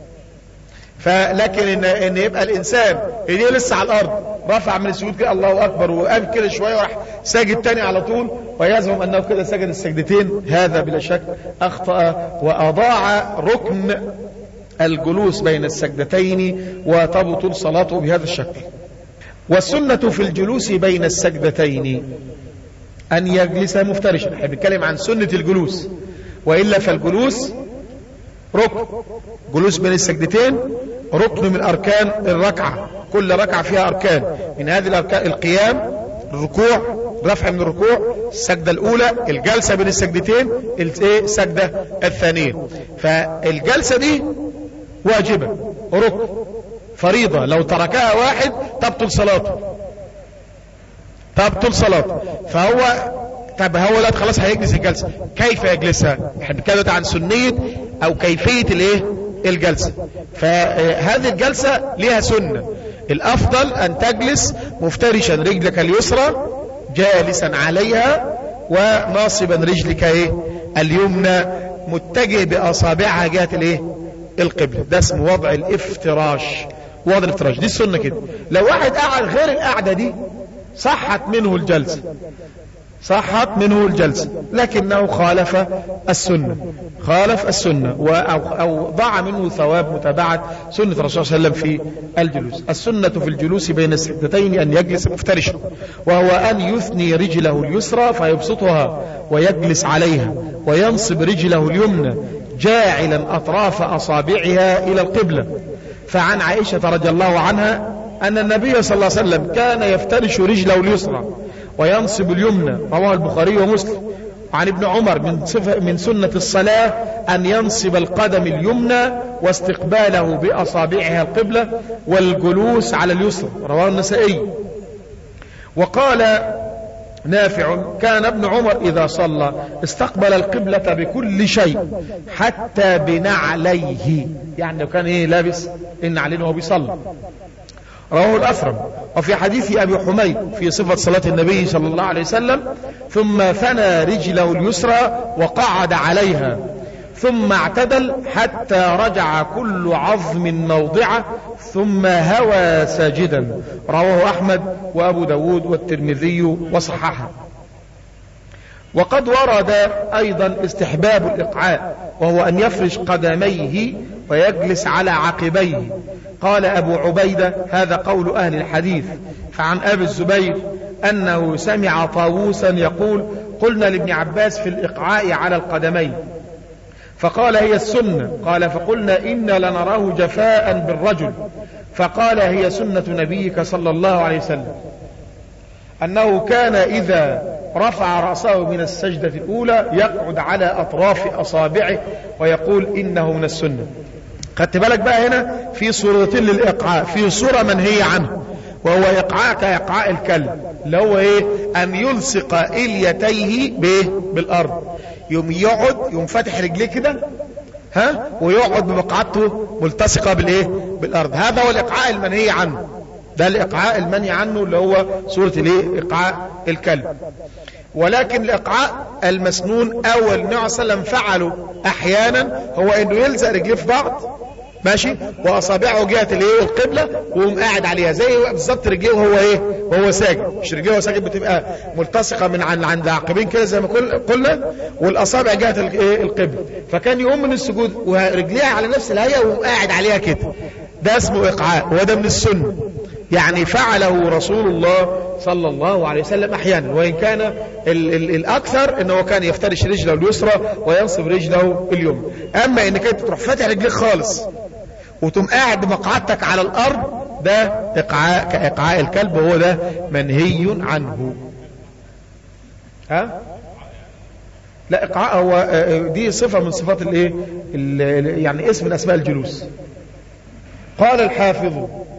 فلكن إن, إن يبقى الإنسان إيديه لسه على الأرض رفع من السجود كده الله أكبر وقام كده شوية وراح ساجد تاني على طول ويزعم أنه كده سجد السجدتين، هذا بلا شك أخطأ وأضاع ركن الجلوس بين السجدتين وتبطل صلاته بهذا الشكل. والسنة في الجلوس بين السجدتين أن يجلس مفترشا. احنا بنتكلم عن سنة الجلوس، وإلا فالجلوس ركن، جلوس بين السجدتين ركن من أركان الركعة، كل ركعة فيها أركان، من هذه الأركان القيام، الركوع، رفع من الركوع، السجدة الأولى، الجلسة بين السجدتين، السجدة الثانية. فالجلسة دي واجبة، ركن، فريضة، لو تركها واحد تبطل صلاته، تبطل صلاته. فهو طب هو لا خلاص هيجلس الجلسة، كيف يجلسها؟ احنا بنتكلم عن سنية او كيفية الايه الجلسة. فهذه الجلسة لها سنة، الافضل ان تجلس مفترشا رجلك اليسرى جالسا عليها، وناصبا رجلك ايه اليمنى متجه باصابعها جهة الايه القبلة. ده اسمه وضع الافتراش، وضع الافتراش دي السنة كده. لو واحد قاعد غير القعدة دي صحت منه الجلسة، صحت منه الجلسة، لكنه خالف السنة، خالف السنة أو ضاع منه ثواب متابعة سنة الرسول صلى الله عليه وسلم في الجلوس. السنة في الجلوس بين السجدتين أن يجلس مفترشا، وهو أن يثني رجله اليسرى فيبسطها ويجلس عليها، وينصب رجله اليمنى جاعلا أطراف أصابعها إلى القبلة. فعن عائشة رضي الله عنها أن النبي صلى الله عليه وسلم كان يفترش رجله اليسرى وينصب اليمنى، رواه البخاري ومسلم. عن ابن عمر من, من سنة الصلاة أن ينصب القدم اليمنى واستقباله بأصابعها القبلة والجلوس على اليسرى، رواه النسائي. وقال نافع كان ابن عمر إذا صلى استقبل القبلة بكل شيء حتى بنعليه، يعني لو كان إيه لابس النعلين وهو بيصلي، رواه الأثرم. وفي حديث أبي حميد في صفة صلاة النبي صلى الله عليه وسلم ثم ثنى رجله اليسرى وقعد عليها ثم اعتدل حتى رجع كل عظم موضعه ثم هوى ساجدا، رواه أحمد وأبو داود والترمذي وصححه. وقد ورد أيضا استحباب الإقعاء، وهو أن يفرش قدميه ويجلس على عقبيه. قال أبو عبيدة هذا قول أهل الحديث. فعن أبي الزبير أنه سمع طاووسا يقول قلنا لابن عباس في الإقعاء على القدمين فقال هي السنة، قال فقلنا إنا لنراه جفاء بالرجل، فقال هي سنة نبيك صلى الله عليه وسلم أنه كان إذا رفع رأسه من السجدة الأولى يقعد على أطراف أصابعه ويقول إنه من السنة. خدت بالك بقى هنا في صورتين للإقعاء، في صورة منهية عنه وهو إقعاء كإقعاء الكلب، اللي هو إيه أن يلصق إليتيه بالأرض، يوم يقعد يوم فاتح رجليه كده ها ويقعد بمقعدته ملتصقة بالإيه بالأرض. هذا هو الإقعاء المنهي عنه، ده الإقعاء المنهي عنه اللي هو صورة الإيه إقعاء الكلب. ولكن الإقعاء المسنون أو النبي صلى الله عليه وسلم فعله أحيانا هو إنه يلزق رجليه في بعض ماشي وأصابعه جهة الإيه القبلة ويقوم قاعد عليها زي بالظبط رجليه وهو إيه وهو ساجد، مش رجليه وهو ساجد بتبقى ملتصقة من عند عند عقبين كده زي ما قلنا والأصابع جهة الإيه القبلة، فكان يقوم من السجود ورجليه على نفس الهيئة ويقوم قاعد عليها كده، ده اسمه إقعاء وده من السنة، يعني فعله رسول الله صلى الله عليه وسلم أحيانا، وإن كان ال ال الأكثر إنه كان يفترش رجله اليسرى وينصب رجله اليمنى. أما إنك أنت تروح فاتح رجلك خالص وتقوم قاعد بمقعدتك على الأرض ده إقعاء كإقعاء الكلب، وهو ده منهي عنه. ها؟ لا إقعاء هو دي صفة من صفات الإيه يعني اسم من أسماء الجلوس. قال الحافظ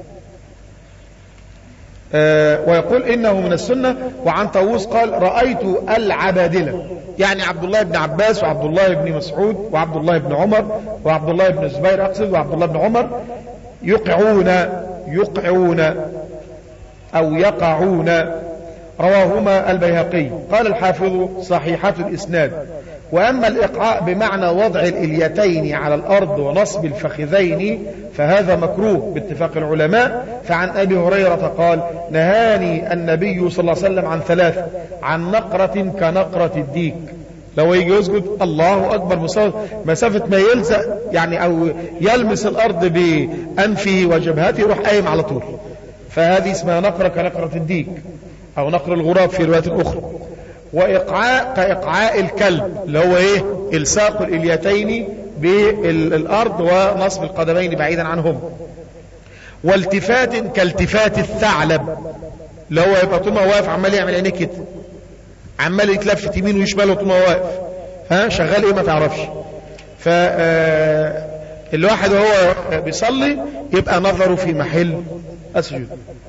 آه ويقول إنه من السنة. وعن طاووس قال رأيت العبادلة، يعني عبد الله بن عباس وعبد الله بن مسعود وعبد الله بن عمر وعبد الله بن الزبير أقصد وعبد الله بن عمر يقعون يقعون أو يقعون، رواهما البيهقي. قال الحافظ صحيحة الإسناد. وأما الإقعاء بمعنى وضع الإليتين على الأرض ونصب الفخذين فهذا مكروه باتفاق العلماء. فعن أبي هريرة قال نهاني النبي صلى الله عليه وسلم عن ثلاث، عن نقرة كنقرة الديك، لو يجي يسجد الله أكبر مسافة ما يلزق يعني أو يلمس الأرض بأنفه وجبهته يروح قايم على طول، فهذه اسمها نقرة كنقرة الديك او نقر الغراب في روايات اخرى. وايقعاء كايقعاء الكلب اللي هو ايه الساق الاليتين بالارض ونصب القدمين بعيدا عنهم. والتفات كالتفات الثعلب اللي هو يبقى طول ما واقف عمال يعمل عينيه كده، عمال يتلفت يمين وشمال وطول ما واقف ها شغال ايه ما تعرفش. فالواحد وهو بيصلي يبقى نظره في محل السجود.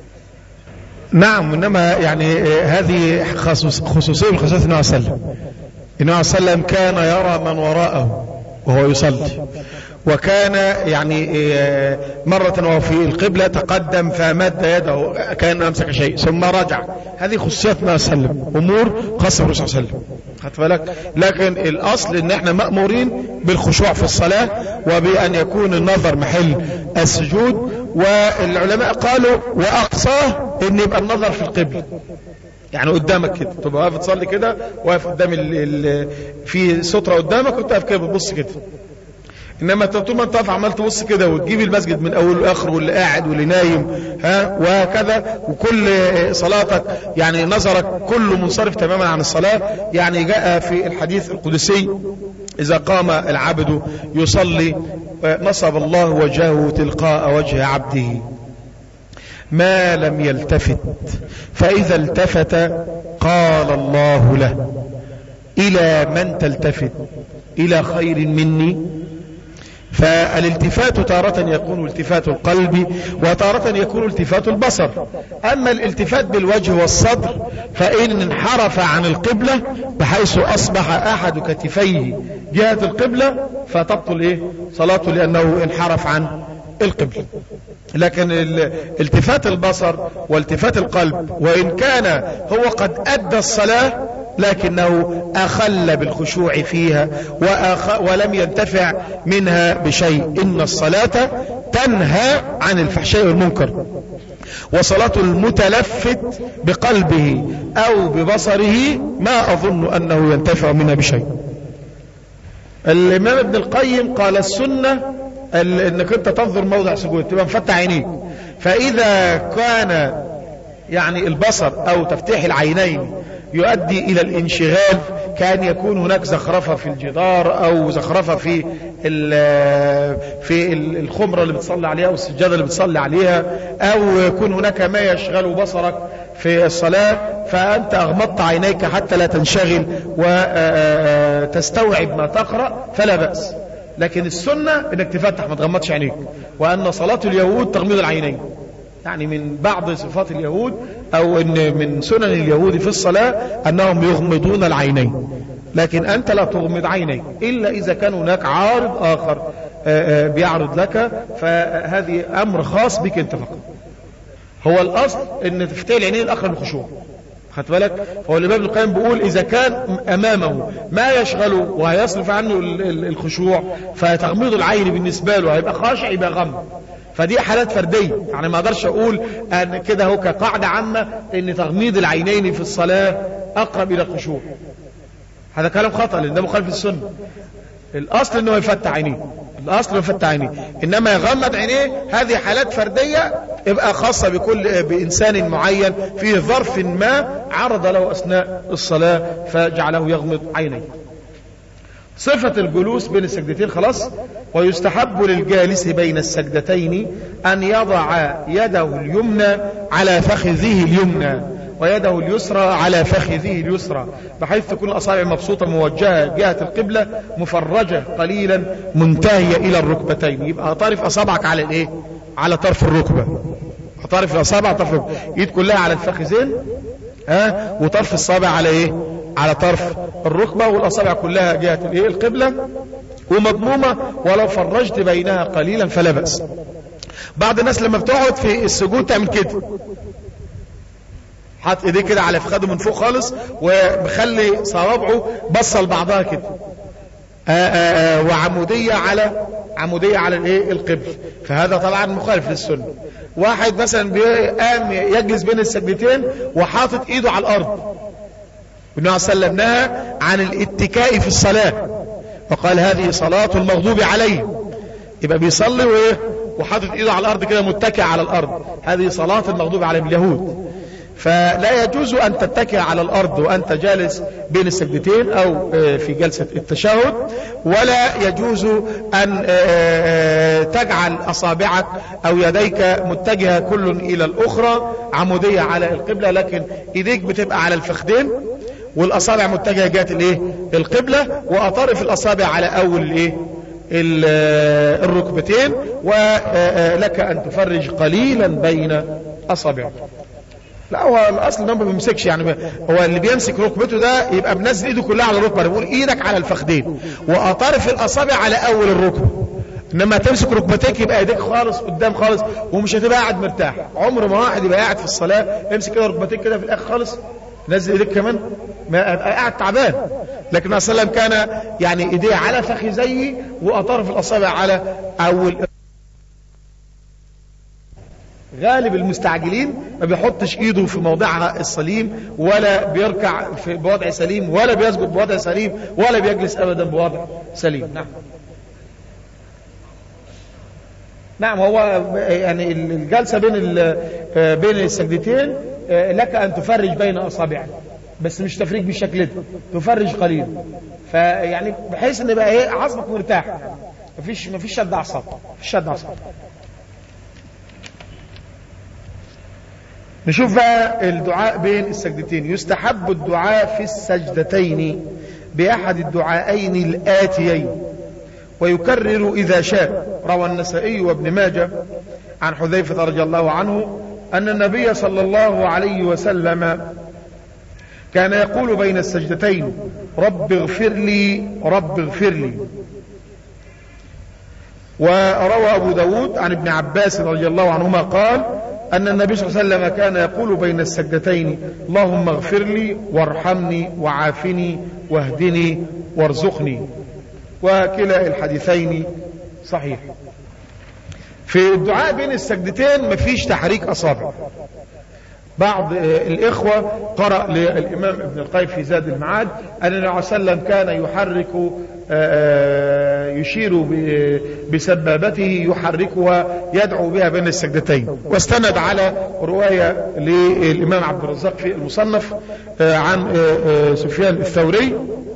نعم، انما يعني هذه خصوصيه من خصوصيات النبي صلى الله عليه وسلم. النبي صلى الله عليه وسلم كان يرى من وراءه وهو يصلي، وكان يعني مرة وهو في القبلة تقدم فمد يده كأنه أمسك شيء ثم رجع. هذه خصوصيات النبي صلى الله عليه وسلم، أمور خاصة بالرسول صلى الله عليه وسلم، خدت بالك. لكن الأصل إن احنا مأمورين بالخشوع في الصلاة وبأن يكون النظر محل السجود. والعلماء قالوا وأقصاه إن يبقى النظر في القبلة، يعني قدامك كده تبقى واقف تصلي كده، واقف قدام ال ال في سترة قدامك وانت واقف كده بتبص كده. انما طول ما انت واقف عمال تبص كده وتجيب المسجد من اول لاخر واللي قاعد واللي نايم ها وهكذا، وكل صلاتك يعني نظرك كله منصرف تماما عن الصلاة. يعني جاء في الحديث القدسي اذا قام العبد يصلي نصب الله وجهه تلقاء وجه عبده ما لم يلتفت، فإذا التفت قال الله له إلى من تلتفت؟ إلى خير مني. فالالتفات تارة يكون التفات القلب وتارة يكون التفات البصر. أما الالتفات بالوجه والصدر فإن انحرف عن القبلة بحيث أصبح أحد كتفيه جهة القبلة فتبطل إيه صلاته لأنه انحرف عن القبلة. لكن التفات البصر والتفات القلب وإن كان هو قد أدى الصلاة لكنه أخل بالخشوع فيها وأخ ولم ينتفع منها بشيء. إن الصلاة تنهى عن الفحشاء والمنكر، وصلاة المتلفت بقلبه أو ببصره ما أظن أنه ينتفع منها بشيء. الإمام ابن القيم قال السنة انك انت تنظر موضع سجود تبقى مفتح عينيك، فاذا كان يعني البصر او تفتيح العينين يؤدي الى الانشغال كان يكون هناك زخرفة في الجدار او زخرفة في في الخمرة اللي بتصلي عليها او السجادة اللي بتصلي عليها، او يكون هناك ما يشغل بصرك في الصلاة فانت اغمضت عينيك حتى لا تنشغل وتستوعب ما تقرأ فلا بأس. لكن السنة انك تفتح ما تغمضش عينيك. وان صلاة اليهود تغميض العينين، يعني من بعض صفات اليهود او ان من سنن اليهود في الصلاة انهم يغمضون العينين، لكن انت لا تغمض عينيك الا اذا كان هناك عارض اخر بيعرض لك، فهذه امر خاص بك انت فقط. هو الاصل ان تفتح العينين الاقرب للخشوع، خدت بالك. فهو الإمام ابن القيم بيقول إذا كان أمامه ما يشغله وهيصرف عنه الخشوع فتغميض العين بالنسبة له هيبقى خاشع يبقى غم، فدي حالات فردية. يعني ما اقدرش أقول أن كده هو كقاعدة عامة أن تغميض العينين في الصلاة أقرب إلى الخشوع، هذا كلام خطأ لأن ده مخالف السنة. الأصل أنه يفتح عينيه، الأصل أنه يفتح عينيه، إنما يغمض عينيه هذه حالات فردية يبقى خاصة بكل بإنسان معين في ظرف ما عرض له أثناء الصلاة فجعله يغمض عينيه. صفة الجلوس بين السجدتين خلاص. ويستحب للجالس بين السجدتين أن يضع يده اليمنى على فخذه اليمنى ويده اليسرى على فخذه اليسرى، بحيث تكون الأصابع مبسوطة موجهة جهة القبلة مفرجة قليلا منتهية إلى الركبتين. يبقى طرف أصابعك على الإيه؟ على طرف الركبة، طرف الأصابع طرف الركبة، إيد كلها على الفخذين ها، وطرف الصابع على إيه؟ على طرف الركبة، والأصابع كلها جهة الإيه؟ القبلة ومضمومة، ولو فرجت بينها قليلا فلا بأس. بعض الناس لما بتقعد في السجود تعمل كده، حط ايديه كده على فخاده من فوق خالص ومخلي صوابعه بصه لبعضها كده آآ آآ وعموديه على عموديه على الايه؟ القبل، فهذا طبعا مخالف للسنه. واحد مثلا قام يجلس بين السجدتين وحاطط ايده على الارض، النبي صلى الله عليه وسلم نهى عن الاتكاء في الصلاه وقال هذه صلاه المغضوب عليه، يبقى بيصلي وايه؟ وحاطط ايده على الارض كده متكئ على الارض، هذه صلاة المغضوب عليهم اليهود. فلا يجوز ان تتكئ على الارض وانت جالس بين السجدتين او في جلسة التشهد، ولا يجوز ان تجعل اصابعك او يديك متجهة كل الى الاخرى عمودية على القبلة، لكن ايديك بتبقى على الفخذين والاصابع متجهة جهة الايه القبلة، واطراف الاصابع على اول الايه الركبتين، ولك ان تفرج قليلا بين اصابعك. لا هو الاصل ده ما بيمسكش، يعني هو اللي بيمسك ركبته ده يبقى بنزل ايده كلها على الركبه، بيقول ايدك على الفخذين واطراف الاصابع على اول الركبه، انما تمسك ركبتك يبقى ايديك خالص قدام خالص ومش هتبقى قاعد مرتاح. عمر ما واحد يبقى قاعد في الصلاه يمسك كده ركبتك كده في الاخر خالص نزل ايديك كمان، ما ابقى قاعد تعبان. لكن النبي صلى الله عليه وسلم كان يعني ايديه على فخذيه واطراف الاصابع على اول. غالب المستعجلين ما بيحطش ايده في موضعها السليم، ولا بيركع في بوضع سليم، ولا بيسجد بوضع سليم، ولا بيجلس ابدا بوضع سليم. نعم نعم هو يعني الجلسة بين بين السجدتين لك ان تفرج بين اصابعك، بس مش تفريج بالشكل ده، تفرج قليلا، فيعني بحيث ان يبقى ايه عصبك مرتاح، مفيش مفيش شد اعصاب، مفيش شد اعصاب. نشوف بقى الدعاء بين السجدتين. يستحب الدعاء في السجدتين بأحد الدعائين الآتيين ويكرر إذا شاء. روى النسائي وابن ماجه عن حذيفة رضي الله عنه أن النبي صلى الله عليه وسلم كان يقول بين السجدتين رب اغفر لي رب اغفر لي. وروى أبو داود عن ابن عباس رضي الله عنهما قال أن النبي صلى الله عليه وسلم كان يقول بين السجدتين اللهم اغفر لي وارحمني وعافني واهدني وارزقني. وكلا الحديثين صحيح. في الدعاء بين السجدتين مفيش تحريك أصابع. بعض الإخوة قرأ للإمام ابن القيم في زاد المعاد أن النبي صلى الله عليه وسلم كان يحرك يشير بسبابته يحركها يدعو بها بين السجدتين، واستند على رواية للإمام عبد الرزاق في المصنف عن سفيان الثوري.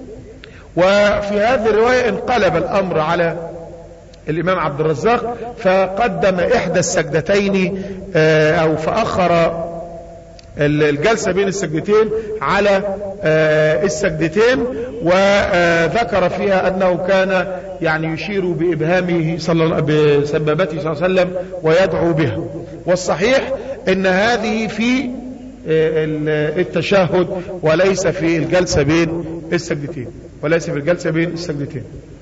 وفي هذه الرواية انقلب الأمر على الإمام عبد الرزاق فقدم إحدى السجدتين أو فأخر الجلسة بين السجدتين على السجدتين، وذكر فيها أنه كان يعني يشير بإبهامه صلى بسبابته صلى الله عليه وسلم ويدعو بها. والصحيح أن هذه في التشهد وليس في الجلسة بين السجدتين وليس في الجلسة بين السجدتين.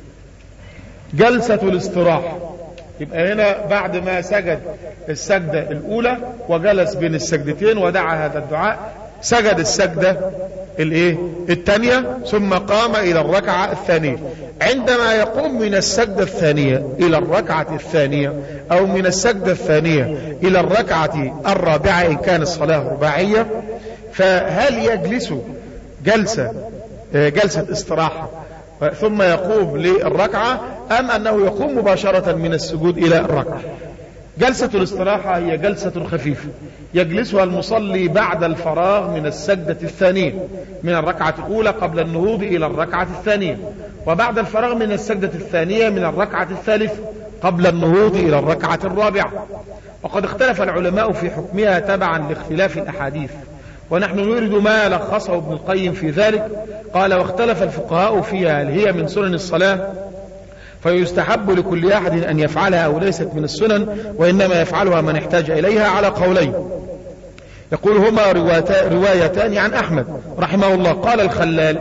جلسة الاستراحة يبقى هنا بعد ما سجد السجدة الأولى وجلس بين السجدتين ودعا هذا الدعاء، سجد السجدة الايه الثانية ثم قام إلى الركعة الثانية. عندما يقوم من السجدة الثانية إلى الركعة الثانية أو من السجدة الثانية إلى الركعة الرابعة إن كان الصلاة رباعية، فهل يجلس جلسة جلسة استراحة ثم يقوم للركعة أم أنه يقوم مباشرة من السجود إلى الركعة؟ جلسة الاستراحة هي جلسة خفيفة يجلسها المصلي بعد الفراغ من السجدة الثانية من الركعة الأولى قبل النهوض إلى الركعة الثانية، وبعد الفراغ من السجدة الثانية من الركعة الثالثة قبل النهوض إلى الركعة الرابعة. وقد اختلف العلماء في حكمها تبعا لاختلاف الأحاديث، ونحن نريد ما لخصه ابن القيم في ذلك. قال واختلف الفقهاء فيها هل هي من سنن الصلاة فيستحب لكل أحد أن يفعلها أو ليست من السنن وإنما يفعلها من احتاج إليها على قولين. يقول هما روايتان عن أحمد رحمه الله. قال الخلال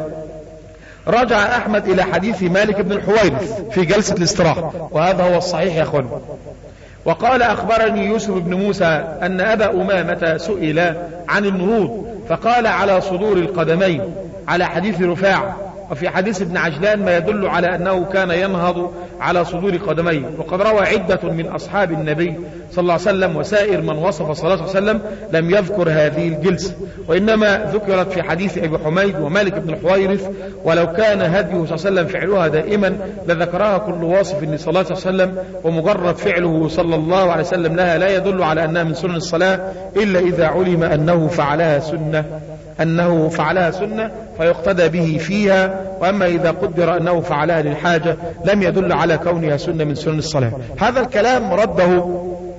رجع أحمد إلى حديث مالك بن الحويرث في جلسة الاستراحة، وهذا هو الصحيح يا أخوان. وقال أخبرني يوسف بن موسى أن أبا أمامة سئل عن النهوض فقال على صدور القدمين على حديث رفاعة، وفي حديث ابن عجلان ما يدل على أنه كان ينهض على صدور قدميه. وقد روى عدة من أصحاب النبي صلى الله عليه وسلم وسائر من وصف صلاة الله عليه وسلم لم يذكر هذه الجلسة، وإنما ذكرت في حديث أبي حميد ومالك بن الحويرث، ولو كان هديه صلى الله عليه وسلم فعلها دائما لذكرها كل واصف لصلاة الله عليه وسلم، ومجرد فعله صلى الله عليه وسلم لها لا يدل على أنها من سنن الصلاة إلا إذا علم أنه فعلها سنة أنه فعلها سنة فيقتدى به فيها، وأما إذا قدر أنه فعلها للحاجة لم يدل على كونها سنة من سنن الصلاة. هذا الكلام رده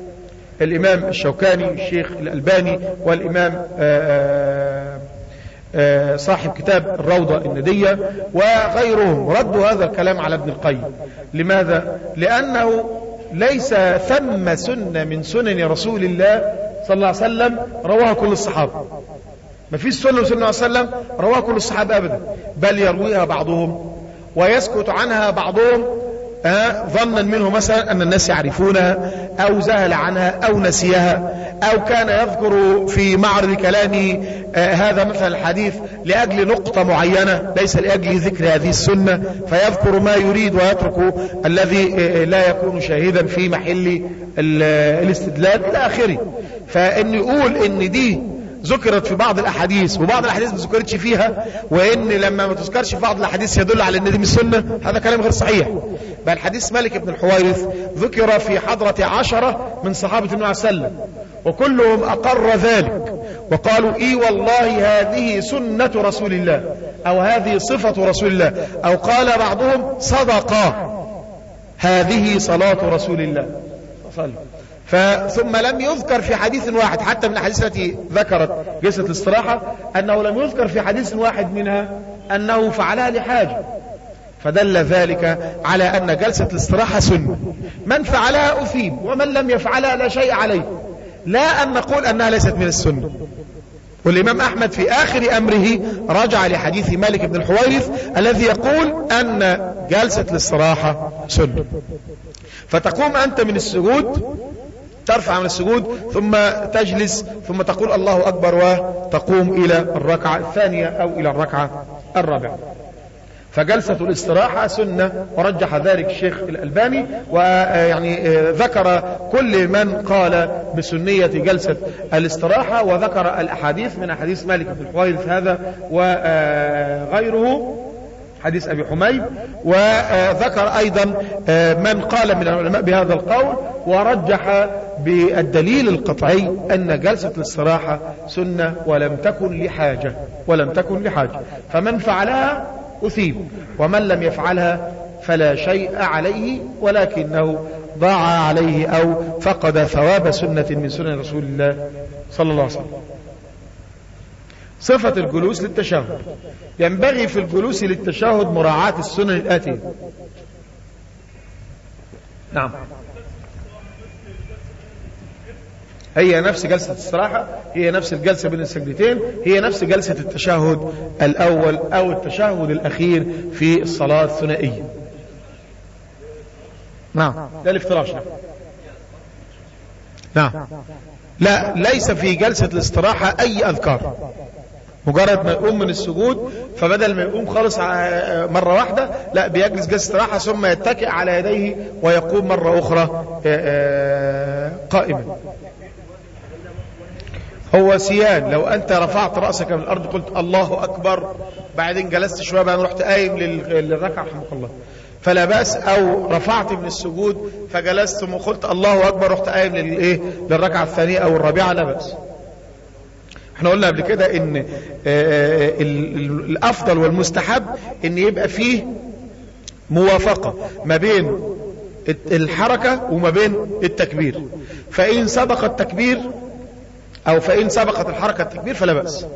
الإمام الشوكاني الشيخ الألباني والإمام آآ آآ صاحب كتاب الروضة الندية وغيرهم، ردوا هذا الكلام على ابن القيم. لماذا؟ لأنه ليس ثم سنة من سنن رسول الله صلى الله عليه وسلم رواها كل الصحابة، ما فيش سنة رسول الله صلى الله عليه وسلم رواها كل الصحابة أبدا، بل يرويها بعضهم ويسكت عنها بعضهم آه ظنا منه مثلا أن الناس يعرفونها أو زهل عنها أو نسيها أو كان يذكر في معرض كلامه آه هذا مثلا الحديث لأجل نقطة معينة ليس لأجل ذكر هذه السنة، فيذكر ما يريد ويترك الذي آه لا يكون شاهدا في محل الاستدلال إلى آخره. فإن يقول إن دي ذكرت في بعض الأحاديث وبعض الأحاديث ما ذكرتش فيها، وإن لما ما تذكرش في بعض الأحاديث يدل على أن دي من السنة، هذا كلام غير صحيح. بل حديث مالك بن الحويرث ذكر في حضرة عشرة من صحابة النبي صلى الله عليه وسلم وكلهم أقر ذلك وقالوا إي والله هذه سنة رسول الله أو هذه صفة رسول الله، أو قال بعضهم صدقة هذه صلاة رسول الله صلى. ثم لم يذكر في حديث واحد حتى من الحديث التي ذكرت جلسة الاستراحة أنه لم يذكر في حديث واحد منها أنه فعلها لحاجة، فدل ذلك على أن جلسة الاستراحة سنة، من فعلها أثيب ومن لم يفعلها لا شيء عليه، لا أن نقول أنها ليست من السنة. والإمام أحمد في آخر أمره رجع لحديث مالك بن الحويرث الذي يقول أن جلسة الاستراحة سنة. فتقوم أنت من السجود، ترفع من السجود ثم تجلس ثم تقول الله أكبر وتقوم إلى الركعة الثانية أو إلى الركعة الرابعة. فجلسة الاستراحة سنة، ورجح ذلك الشيخ الألباني، ويعني ذكر كل من قال بسنية جلسة الاستراحة، وذكر الأحاديث من أحاديث مالك بن الحويرث هذا وغيره حديث أبي حميد، وذكر أيضا من قال من العلماء بهذا القول، ورجح بالدليل القطعي أن جلسة الاستراحة سنة ولم تكن لحاجة ولم تكن لحاجة فمن فعلها أثيب ومن لم يفعلها فلا شيء عليه، ولكنه ضاع عليه أو فقد ثواب سنة من سنن رسول الله صلى الله عليه وسلم. صفة الجلوس للتشهد، ينبغي في الجلوس للتشهد مراعاة السنن الآتية. نعم، هي نفس جلسة الاستراحة، هي نفس الجلسة بين السجدتين، هي نفس جلسة التشهد الأول أو التشهد الأخير في الصلاة الثنائية. نعم، لا الافتراش. نعم نعم لا، ليس في جلسة الاستراحة أي أذكار، مجرد ما يقوم من السجود فبدل ما يقوم خالص مرة واحدة لا، بيجلس جلسة استراحة ثم يتكئ على يديه ويقوم مرة أخرى قائما. هو سيان، لو أنت رفعت رأسك من الأرض قلت الله أكبر بعدين جلست شوية بعدين رحت قايم للركعة رحمك الله فلا بأس، أو رفعت من السجود فجلست ثم قلت الله أكبر رحت قايم للإيه للركعة الثانية أو الرابعة لا بأس. احنا قلنا قبل كده ان الافضل والمستحب ان يبقى فيه موافقة ما بين الحركة وما بين التكبير، فإن سبق التكبير او فإن سبقت الحركة التكبير فلا بأس.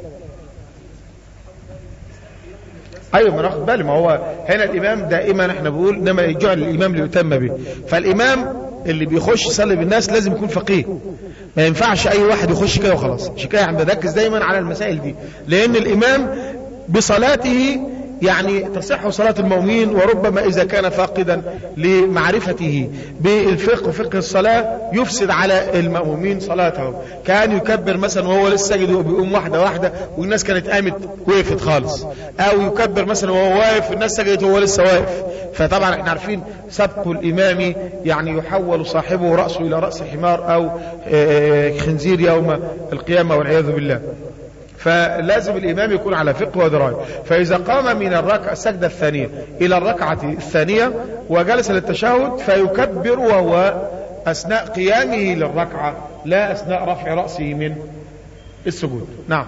ايوه ما ناخد بالي، ما هو هنا الامام دائما احنا بنقول انما يجعل الامام ليتم به، فالامام اللي بيخش يصلي بالناس لازم يكون فقيه، ما ينفعش اي واحد يخش كده وخلاص. عشان كده احنا بنركز دايما على المسائل دي، لان الامام بصلاته يعني تصح صلاة المؤمنين، وربما إذا كان فاقدا لمعرفته بالفقه وفقه الصلاة يفسد على المؤمنين صلاته. كان يكبر مثلا وهو لسه ساجد وبيقوم واحدة واحدة والناس كانت قامت وقفت خالص، أو يكبر مثلا وهو واقف والناس سجدت وهو لسه واقف. فطبعا احنا عارفين سبق الإمام يعني يحول صاحبه رأسه إلى رأس حمار أو خنزير يوم القيامة والعياذ بالله. فلازم الإمام يكون على فقه ودراية. فإذا قام من الركعة السجدة الثانية إلى الركعة الثانية وجلس للتشهد فيكبر وهو أثناء قيامه للركعة، لا أثناء رفع رأسه من السجود. نعم.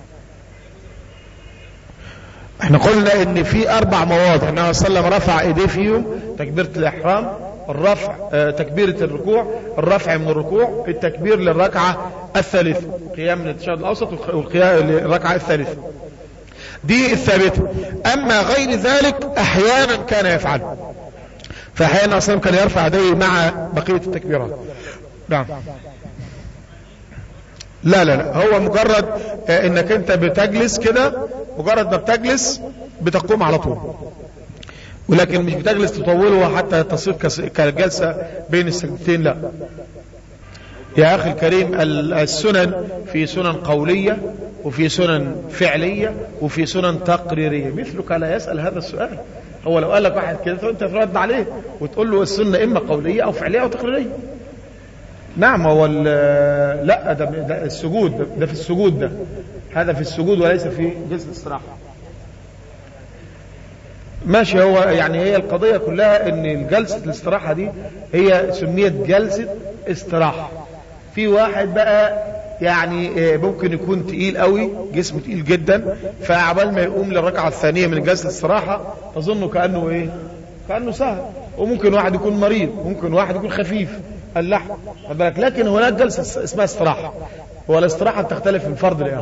احنا قلنا ان في اربع مواضع النبي صلى الله عليه وسلم رفع ايديه فيهم: تكبيرة الاحرام، الرفع اه تكبيرة الركوع، الرفع من الركوع، التكبير للركعة الثالثة، قيام من التشهد الاوسط والقيام للركعة الثالثة. دي الثابتة. اما غير ذلك احيانا كان يفعل، فاحيانا اصلا كان يرفع يديه مع بقية التكبيرات. نعم. لا لا لا هو مجرد انك انت بتجلس كده، مجرد ما بتجلس بتقوم على طول، ولكن مش بتجلس تطوله حتى تصير كالجلسة بين السجدتين. لا يا اخي الكريم، السنن في سنن قولية وفي سنن فعلية وفي سنن تقريرية. مثلك لا يسأل هذا السؤال. هو لو قال لك واحد كده فانت ترد عليه وتقول له السنة اما قولية او فعلية او تقريرية. نعم. هو لا ده, ده السجود ده, ده في السجود ده هذا في السجود وليس في جلسة الاستراحة. ماشي. هو يعني هي القضية كلها ان جلسة الاستراحة دي هي سميت جلسة استراحة. في واحد بقى يعني ممكن يكون تقيل قوي، جسمه تقيل جدا، فعبال ما يقوم للركعة الثانية من جلسة الاستراحة تظنه كأنه ايه كأنه سهل. وممكن واحد يكون مريض، ممكن واحد يكون خفيف اللحم، لكن هناك جلسة اسمها استراحة، والاستراحة تختلف من فرد لآخر.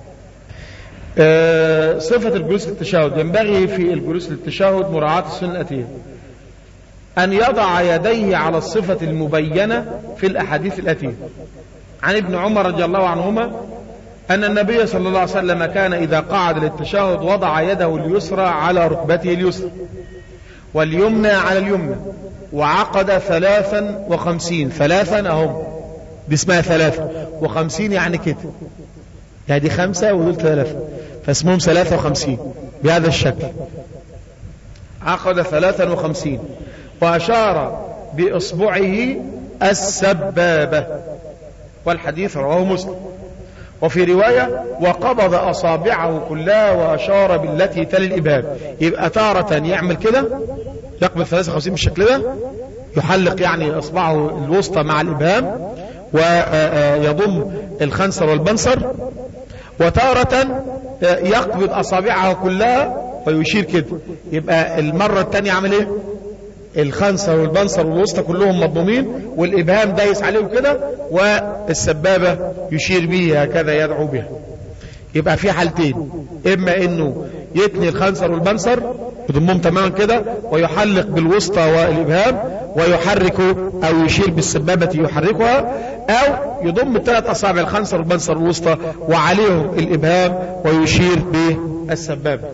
أه صفة الجلوس للتشهد: ينبغي في الجلوس للتشهد مراعاة السنة الآتية: أن يضع يديه على الصفة المبينة في الأحاديث الآتية. عن ابن عمر رضي الله عنهما أن النبي صلى الله عليه وسلم كان إذا قعد للتشهد وضع يده اليسرى على ركبته اليسرى واليمنى على اليمنى، وعقد ثلاثا وخمسين. ثلاثا اهم، دي اسمها ثلاثة، وخمسين يعني كده، يعني دي خمسة ودول ثلاثة، فاسمهم ثلاثة وخمسين بهذا الشكل. عقد ثلاثا وخمسين وأشار بإصبعه السبابة، والحديث رواه مسلم. وفي رواية: وقبض أصابعه كلها وأشار بالتي تلي الإبهام. يبقى تارة يعمل كده، يقبض ثلاثة وخمسين بالشكل ده، يحلق يعني أصبعه الوسطى مع الإبهام ويضم الخنصر والبنصر، وتارة يقبض أصابعه كلها ويشير كده. يبقى المرة الثانية عمل ايه؟ الخنصر والبنصر والوسطى كلهم مضمومين، والإبهام دايس عليهم كده، والسبابة يشير بها هكذا يدعو بها. يبقى في حالتين: إما إنه يتني الخنصر والبنصر يضمهم تماما كده ويحلق بالوسطى والإبهام ويحرك أو يشير بالسبابة يحركها، أو يضم الثلاث أصابع الخنصر والبنصر والوسطى وعليهم الإبهام ويشير بالسبابة.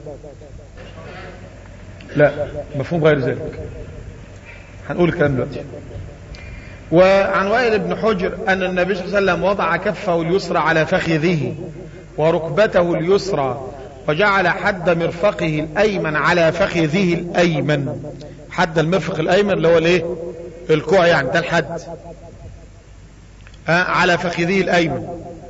لا، مفهوم غير ذلك، هنقول الكلام دلوقتي. وعن وائل بن حجر أن النبي صلى الله عليه وسلم وضع كفه اليسرى على فخذه وركبته اليسرى وجعل حد مرفقه الأيمن على فخذه الأيمن. حد المرفق الأيمن اللي هو الايه؟ الكوع، يعني ده الحد على فخذه الأيمن.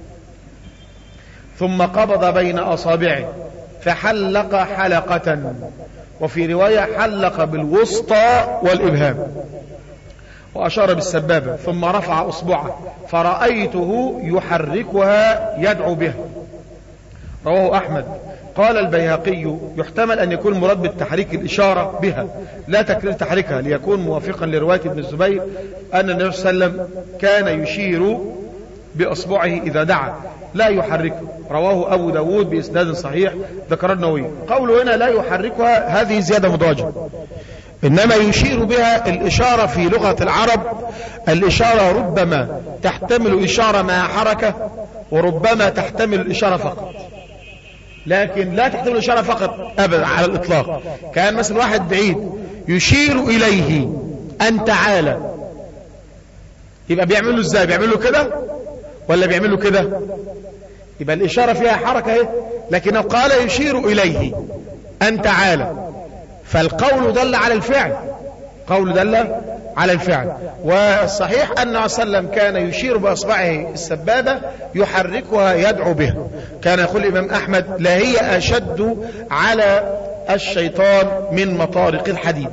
ثم قبض بين أصابعه فحلق حلقة، وفي رواية حلق بالوسطى والإبهام وأشار بالسبابة، ثم رفع أصبعه فرأيته يحركها يدعو بها. رواه أحمد. قال البيهقي: يحتمل أن يكون مراد بالتحريك الإشارة بها لا تكرير تحريكها، ليكون موافقا لرواية ابن الزبير أن النبي صلى الله عليه وسلم كان يشير بأصبعه إذا دعا لا يحركه. رواه أبو داود بإسناد صحيح ذكر النووي. قوله هنا لا يحركها هذه زيادة مدرجة، إنما يشير بها. الإشارة في لغة العرب، الإشارة ربما تحتمل إشارة مع حركة وربما تحتمل الإشارة فقط. لكن لا تحتمل الإشارة فقط أبدا على الإطلاق. كان مثلا واحد بعيد يشير إليه أن تعالى، يبقى بيعمل له إزاي؟ بيعمل له كده ولا بيعمل له كده؟ يبقى الإشارة فيها حركة اهي، لكنه قال يشير إليه أن تعالى، فالقول دل على الفعل، قول دل على الفعل. والصحيح أنه صلى الله عليه وسلم كان يشير بأصبعه السبابة يحركها يدعو بها. كان يقول الإمام أحمد: لا هي أشد على الشيطان من مطارق الحديد.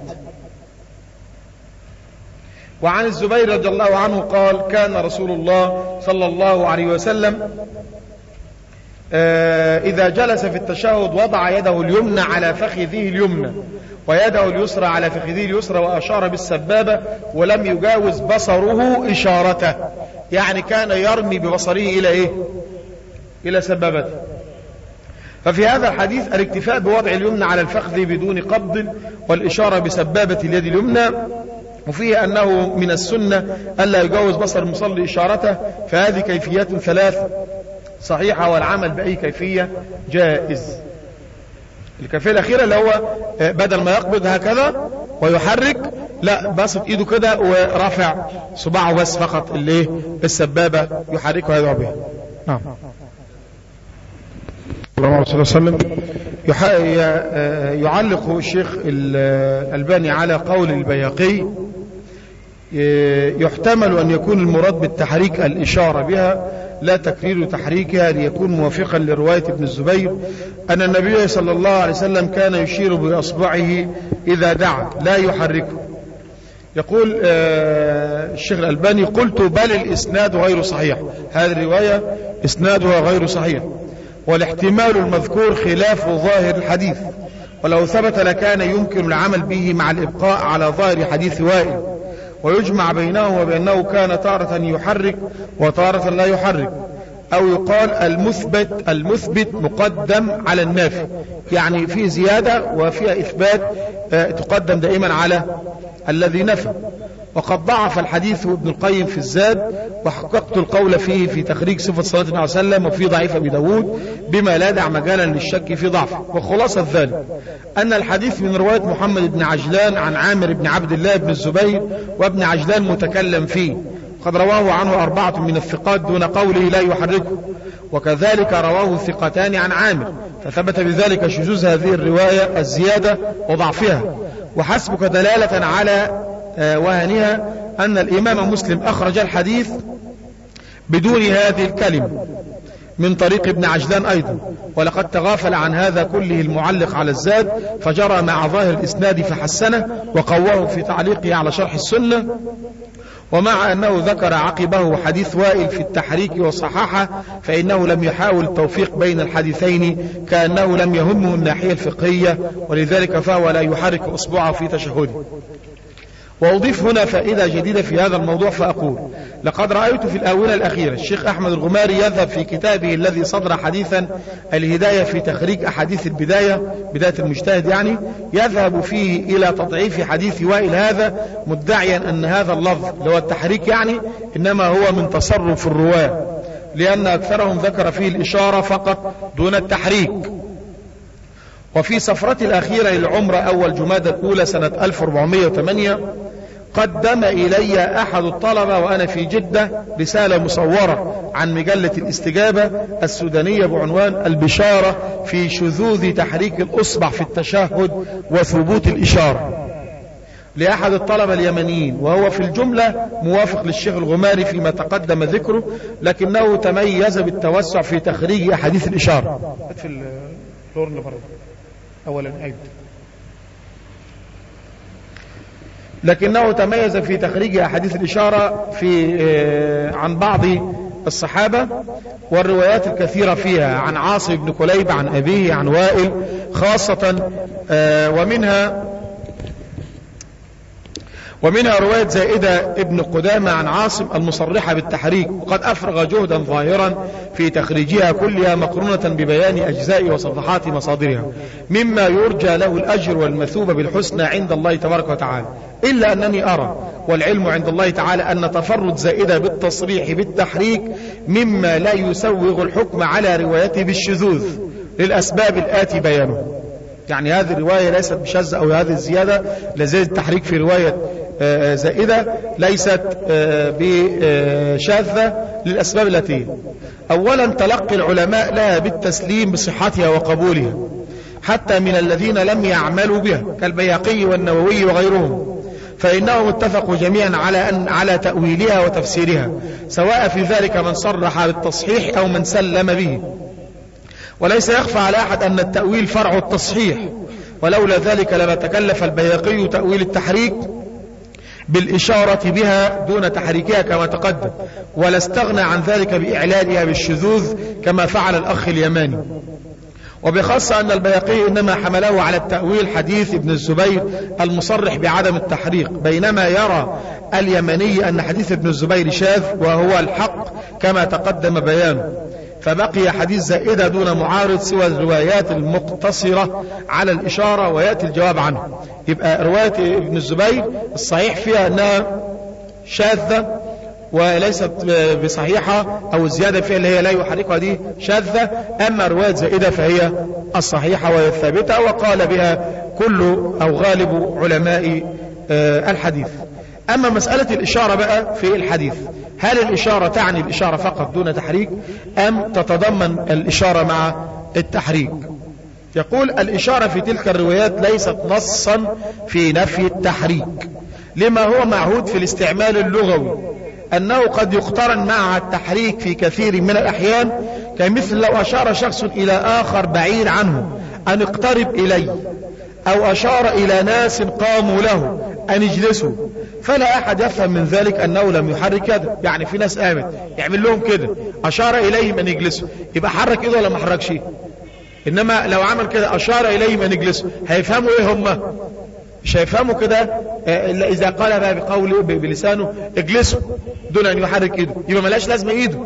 وعن الزبير رضي الله عنه قال: كان رسول الله صلى الله عليه وسلم إذا جلس في التشهد وضع يده اليمنى على فخذه اليمنى ويده اليسرى على فخذه اليسرى وأشار بالسبابة ولم يجاوز بصره إشارته، يعني كان يرمي ببصره إلى إيه؟ إلى سبابته. ففي هذا الحديث الاكتفاء بوضع اليمنى على الفخذ بدون قبض والإشارة بسبابة اليد اليمنى، وفيه أنه من السنة ألا يجاوز بصر المصلي إشارته. فهذه كيفيات ثلاث صحيحة، والعمل بأي كيفية جائز. الكيفية الأخيرة اللي هو بدل ما يقبض هكذا ويحرك، لا، بسط ايده كده ورافع صباعه بس فقط اللي السبابة يحركها ويدعو بها. نعم. الله صلى الله عليه وسلم يعلق الشيخ الألباني على قول البيهقي: يحتمل أن يكون المراد بالتحريك الإشارة بها لا تكرير تحريكها، ليكون موافقا لرواية ابن الزبير أن النبي صلى الله عليه وسلم كان يشير بأصبعه إذا دعا لا يحركه. يقول الشيخ الألباني: قلت بل الإسناد غير صحيح، هذه الرواية إسنادها غير صحيح، والاحتمال المذكور خلاف ظاهر الحديث، ولو ثبت لكان يمكن العمل به مع الإبقاء على ظاهر حديث وائل، ويجمع بينه وبأنه كان تارة يحرك وتارة لا يحرك، أو يقال المثبت المثبت مقدم على النافي، يعني في زيادة وفيها إثبات تقدم دائما على الذي نفى. وقد ضعف الحديث ابن القيم في الزاد، وحققت القول فيه في تخريج صفة صلاة النبي عليه وسلم وفي ضعيف أبي داود بما لا دع مجالا للشك في ضعفه. وخلاصة ذلك أن الحديث من رواية محمد بن عجلان عن عامر بن عبد الله بن الزبير، وابن عجلان متكلم فيه، قد رواه عنه أربعة من الثقات دون قوله لا يحركه، وكذلك رواه الثقتان عن عامر، فثبت بذلك شذوذ هذه الرواية الزيادة وضعفها. وحسبك دلالة على وهنها أن الإمام مسلم أخرج الحديث بدون هذه الكلمة من طريق ابن عجلان أيضا، ولقد تغافل عن هذا كله المعلق على الزاد، فجرى مع ظاهر الإسناد فحسنه وقواه في تعليقه على شرح السنة. ومع أنه ذكر عقبه حديث وائل في التحريك وصححه، فإنه لم يحاول التوفيق بين الحديثين، كأنه لم يهمه الناحية الفقهية، ولذلك فهو لا يحرك أصبعه في تشهده. وأضيف هنا فائدة جديدة في هذا الموضوع فأقول: لقد رأيت في الآونة الأخيرة الشيخ أحمد الغماري يذهب في كتابه الذي صدر حديثا الهداية في تخريج أحاديث البداية، بداية المجتهد يعني، يذهب فيه إلى تضعيف حديث وائل هذا، مدعيا أن هذا اللفظ اللي هو التحريك يعني إنما هو من تصرف الرواة، لأن أكثرهم ذكر فيه الإشارة فقط دون التحريك. وفي سفرة الأخيرة للعمرة أول جمادى الأولى سنة ألف وأربعمائة وثمانية قدم إلي أحد الطلبة وأنا في جدة رسالة مصورة عن مجلة الاستجابة السودانية بعنوان البشارة في شذوذ تحريك الأصبع في التشهد وثبوت الإشارة، لأحد الطلبة اليمنيين، وهو في الجملة موافق للشيخ الغماري فيما تقدم ذكره، لكنه تميز بالتوسع في تخريج أحاديث الإشارة. في الفلور اللي بره أولا عيد. لكنه تميز في تخريج أحاديث الإشارة في عن بعض الصحابة، والروايات الكثيرة فيها عن عاصم بن كليب عن أبيه عن وائل خاصة، ومنها ومنها رواية زائدة ابن قدامة عن عاصم المصرحة بالتحريك، وقد أفرغ جهدا ظاهرا في تخريجها كلها مقرونة ببيان أجزاء وصفحات مصادرها، مما يرجى له الأجر والمثوبة بالحسنى عند الله تبارك وتعالى. إلا أنني أرى والعلم عند الله تعالى أن تفرد زائدة بالتصريح بالتحريك مما لا يسوغ الحكم على روايته بالشذوذ، للأسباب الآتي بيانه. يعني هذه الرواية ليست بشاذة، أو هذه الزيادة لزي التحريك في رواية زائدة ليست بشاذة للأسباب التي: أولا تلقي العلماء لها بالتسليم بصحتها وقبولها حتى من الذين لم يعملوا بها كالبيهقي والنووي وغيرهم، فإنهم اتفقوا جميعا على أن على تأويلها وتفسيرها، سواء في ذلك من صرح بالتصحيح أو من سلم به. وليس يخفى على أحد أن التأويل فرع التصحيح، ولولا ذلك لما تكلف البيهقي تأويل التحريك بالإشارة بها دون تحريكها كما تقدم، ولا استغنى عن ذلك بإعلانها بالشذوذ كما فعل الأخ اليماني. وبخاصة أن البيهقي إنما حمله على التأويل حديث ابن الزبير المصرح بعدم التحريق، بينما يرى اليماني أن حديث ابن الزبير شاذ وهو الحق كما تقدم بيانه، فبقي حديث زائدة دون معارض سوى الروايات المقتصرة على الإشارة، ويأتي الجواب عنه. يبقى رواية ابن الزبير الصحيح فيها أنها شاذة وليست بصحيحة، أو الزيادة فيها اللي هي لا يحركها دي شاذة، أما رواية زائدة فهي الصحيحة وهي الثابتة، وقال بها كل أو غالب علماء الحديث. أما مسألة الإشارة بقى في الحديث، هل الإشارة تعني الإشارة فقط دون تحريك أم تتضمن الإشارة مع التحريك؟ يقول الإشارة في تلك الروايات ليست نصا في نفي التحريك، لما هو معهود في الاستعمال اللغوي أنه قد يقترن مع التحريك في كثير من الأحيان، كمثل لو أشار شخص إلى آخر بعيد عنه أن اقترب إلي، أو أشار إلى ناس قاموا له أن يجلسوا، فلا أحد يفهم من ذلك أنه لم يحرك يده. يعني في ناس قامت يعمل لهم كده، أشار إليهم أن يجلسوا، يبقى حرك إيده ولا ما حركش؟ إنما لو عمل كده أشار إليهم أن يجلسوا، هيفهموا إيه هم؟ مش هيفهموا كده إلا إذا قال بقى بقوله بلسانه اجلسوا دون أن يحرك إيده، يبقى ملاش لازمة إيده،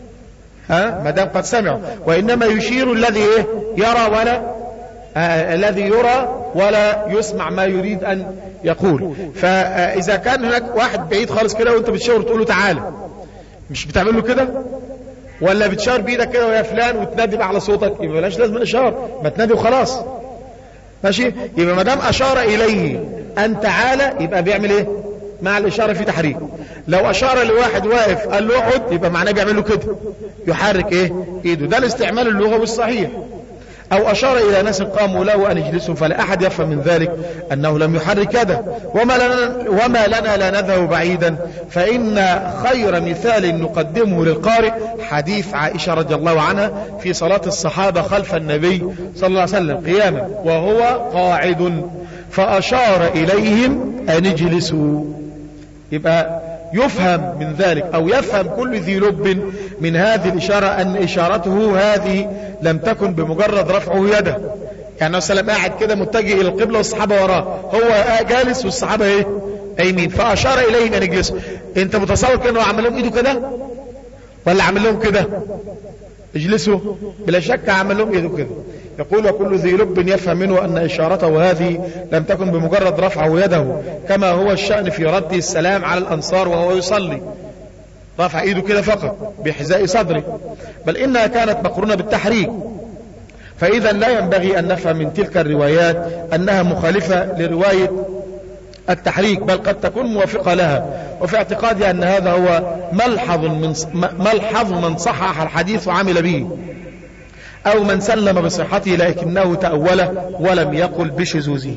ها ما دام قد سمعوا. وإنما يشير الذي إيه يرى ولا آه الذي يرى ولا يسمع ما يريد أن يقول. فإذا كان هناك واحد بعيد خالص كده وأنت بتشاور تقول له تعالى، مش بتعمل له كده؟ ولا بتشار بإيدك كده ويا فلان وتنادي على صوتك، يبقى ملاش لازمة إشارة، ما تنادي وخلاص، ماشي؟ يبقى ما دام أشار إليه أن تعالى يبقى بيعمل إيه؟ مع الإشارة في تحريك. لو أشار لواحد واقف قال له اقعد، يبقى معناه بيعمل له كده، يحرك إيه؟ إيده. ده الاستعمال اللغوي الصحيح. أو أشار إلى ناس قاموا له أن يجلسوا، فلا أحد يفهم من ذلك أنه لم يحرك يده. وما لنا, وما لنا لا نذهب بعيدا، فإن خير مثال نقدمه للقارئ حديث عائشة رضي الله عنها في صلاة الصحابة خلف النبي صلى الله عليه وسلم قياما وهو قاعد، فأشار إليهم أن يجلسوا. يبقى يفهم من ذلك، أو يفهم كل ذي لب من هذه الإشارة أن إشارته هذه لم تكن بمجرد رفعه يده. يعني مثلا قاعد كده متجه إلى القبلة والصحابة وراه، هو جالس والصحابة إيه أيمين، فأشار إليهم أن يجلسوا. أنت متصور كأنه عمل لهم إيده كده ولا عمل لهم كده؟ اجلسوا، بلا شك عمل لهم إيده كده. يقول وكل ذي لب يفهم منه أن إشارته هذه لم تكن بمجرد رفعه يده، كما هو الشأن في رد السلام على الأنصار وهو يصلي، رفع إيده كده فقط بحذاء صدره، بل إنها كانت مقرونة بالتحريك. فإذا لا ينبغي أن نفهم من تلك الروايات أنها مخالفة لرواية التحريك، بل قد تكون موافقة لها. وفي اعتقادي أن هذا هو ملحظ من, ملحظ من صحح الحديث وعمل به، أو من سلم بصحته لكنه تأوله ولم يقل بشذوذه.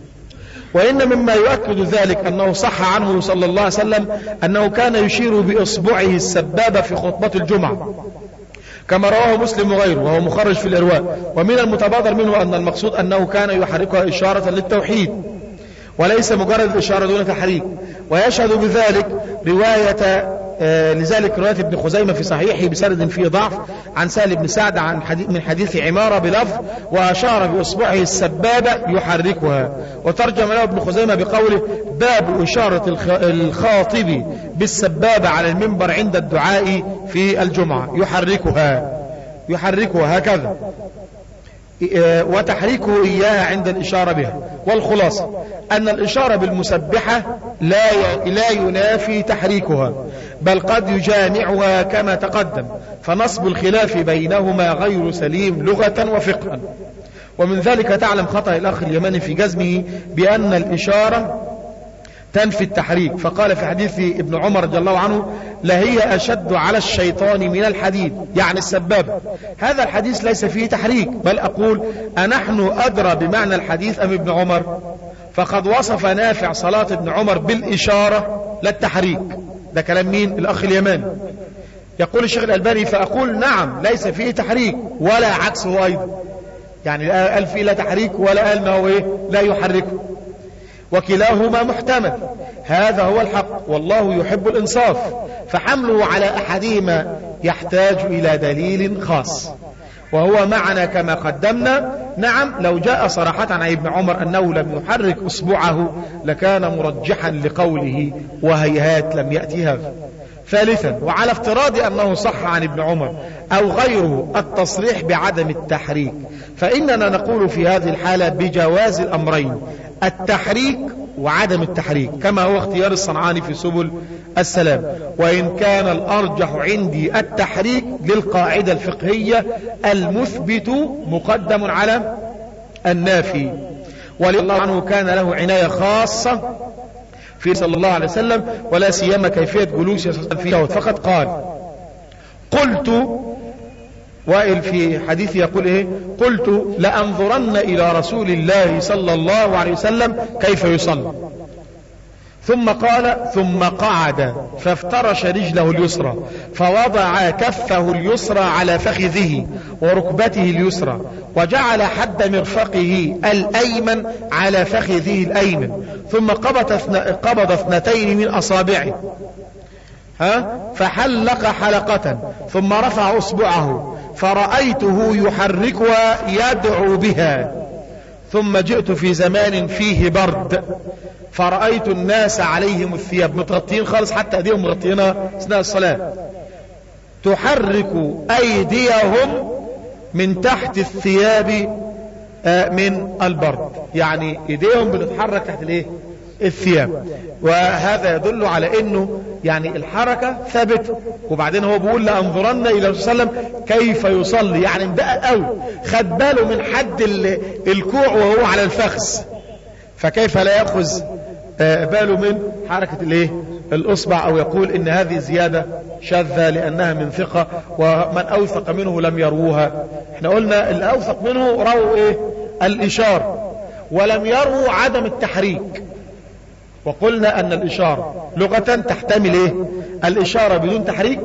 وإن مما يؤكد ذلك أنه صح عنه صلى الله عليه وسلم أنه كان يشير بإصبعه السبابة في خطبة الجمعة، كما رواه مسلم وغيره وهو مخرج في الإرواء. ومن المتبادر منه أن المقصود أنه كان يحركها إشارة للتوحيد وليس مجرد إشارة دون تحريك. ويشهد بذلك رواية آه لذلك رواية ابن خزيمة في صحيحه بسند فيه ضعف عن سهل بن سعد عن حديث من حديث عمارة بلفظ وأشار بإصبعه السبابة يحركها. وترجم له ابن خزيمة بقوله باب إشارة الخاطب بالسبابة على المنبر عند الدعاء في الجمعة، يحركها يحركها هكذا. وتحريكه إياها عند الإشارة بها. والخلاصة أن الإشارة بالمسبحة لا لا ينافي تحريكها، بل قد يجامعها كما تقدم، فنصب الخلاف بينهما غير سليم لغة وفقها. ومن ذلك تعلم خطأ الأخ اليماني في جزمه بأن الإشارة تنفي التحريك، فقال في حديث ابن عمر رضي الله عنه: لهي أشد على الشيطان من الحديد، يعني السبابة. هذا الحديث ليس فيه تحريك، بل أقول أنحن أدرى بمعنى الحديث أم ابن عمر؟ فقد وصف نافع صلاة ابن عمر بالإشارة لا التحريك. ده كلام مين؟ الأخ اليماني. يقول الشيخ الألباني: فأقول نعم ليس فيه تحريك ولا عكسه أيضا، يعني قال فيه لا تحريك ولا قال ما هو إيه لا يحركه، وكلاهما محتمل. هذا هو الحق، والله يحب الإنصاف، فحمله على أحدهما يحتاج إلى دليل خاص، وهو معنا كما قدمنا. نعم لو جاء صراحة عن ابن عمر أنه لم يحرك أصبعه لكان مرجحا لقوله، وهيهات لم يأتي هذا. ثالثا، وعلى افتراض أنه صح عن ابن عمر أو غيره التصريح بعدم التحريك، فإننا نقول في هذه الحالة بجواز الأمرين، التحريك وعدم التحريك، كما هو اختيار الصنعاني في سبل السلام. وإن كان الأرجح عندي التحريك للقاعدة الفقهية المثبت مقدم على النافي. ولله عنه كان له عناية خاصة في صلى الله عليه وسلم، ولا سيما كيفية جلوسه فيها، فقد قال: قلت، وائل في حديث يقول ايه؟ قلت لأنظرن إلى رسول الله صلى الله عليه وسلم كيف يصلي. ثم قال: ثم قعد فافترش رجله اليسرى فوضع كفه اليسرى على فخذه وركبته اليسرى، وجعل حد مرفقه الأيمن على فخذه الأيمن، ثم قبض اثنتين من أصابعه ها فحلق حلقة، ثم رفع أصبعه فرأيته يحركها يدعو بها. ثم جئت في زمان فيه برد فرأيت الناس عليهم الثياب متغطين خالص، حتى أيديهم مغطينها أثناء الصلاة، تحرك أيديهم من تحت الثياب من البرد، يعني أيديهم بتتحرك تحت الايه؟ الثياب. وهذا يدل على انه يعني الحركة ثابتة. وبعدين هو بيقول لأنظرن الى صلى الله عليه وسلم كيف يصلي، يعني مدقق قوي، خد باله من حد الكوع وهو على الفخذ، فكيف لا يأخذ باله من حركة الايه؟ الأصبع، أو يقول إن هذه زيادة شاذة لأنها من ثقة، ومن أوثق منه لم يروها. احنا قلنا اللي أوثق منه رووا إيه؟ الإشارة، ولم يروا عدم التحريك. وقلنا أن الإشارة لغة تحتمل إيه؟ الإشارة بدون تحريك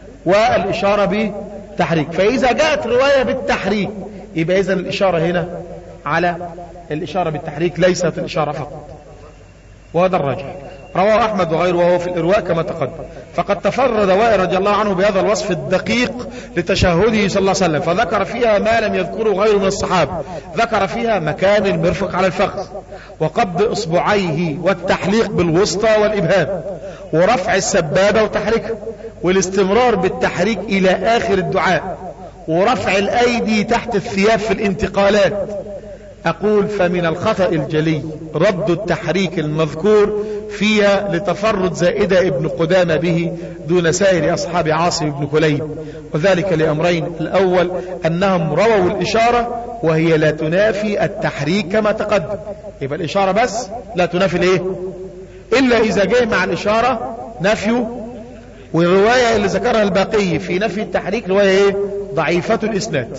والإشارة بتحريك. فإذا جاءت رواية بالتحريك يبقى إذن الإشارة هنا على الإشارة بالتحريك، ليست الإشارة فقط، وهذا الراجح. رواه أحمد وغيره وهو في الإرواء كما تقدم. فقد تفرد وائل رضي الله عنه بهذا الوصف الدقيق لتشهده صلى الله عليه وسلم، فذكر فيها ما لم يذكره غيره من الصحابة. ذكر فيها مكان المرفق على الفخذ، وقبض إصبعيه، والتحليق بالوسطى والإبهام، ورفع السبابة وتحريكها، والاستمرار بالتحريك إلى آخر الدعاء، ورفع الأيدي تحت الثياب في الانتقالات. أقول فمن الخطأ الجلي رد التحريك المذكور فيها لتفرد زائدة ابن قدامة به دون سائر أصحاب عاصم بن كليب، وذلك لأمرين: الأول أنهم رووا الإشارة وهي لا تنافي التحريك كما تقدم، يبقى الإشارة بس لا تنافي الإيه؟ إلا إذا جاء مع الإشارة نفيه. والرواية اللي ذكرها الباقي في نفي التحريك رواية إيه؟ ضعيفة الإسناد.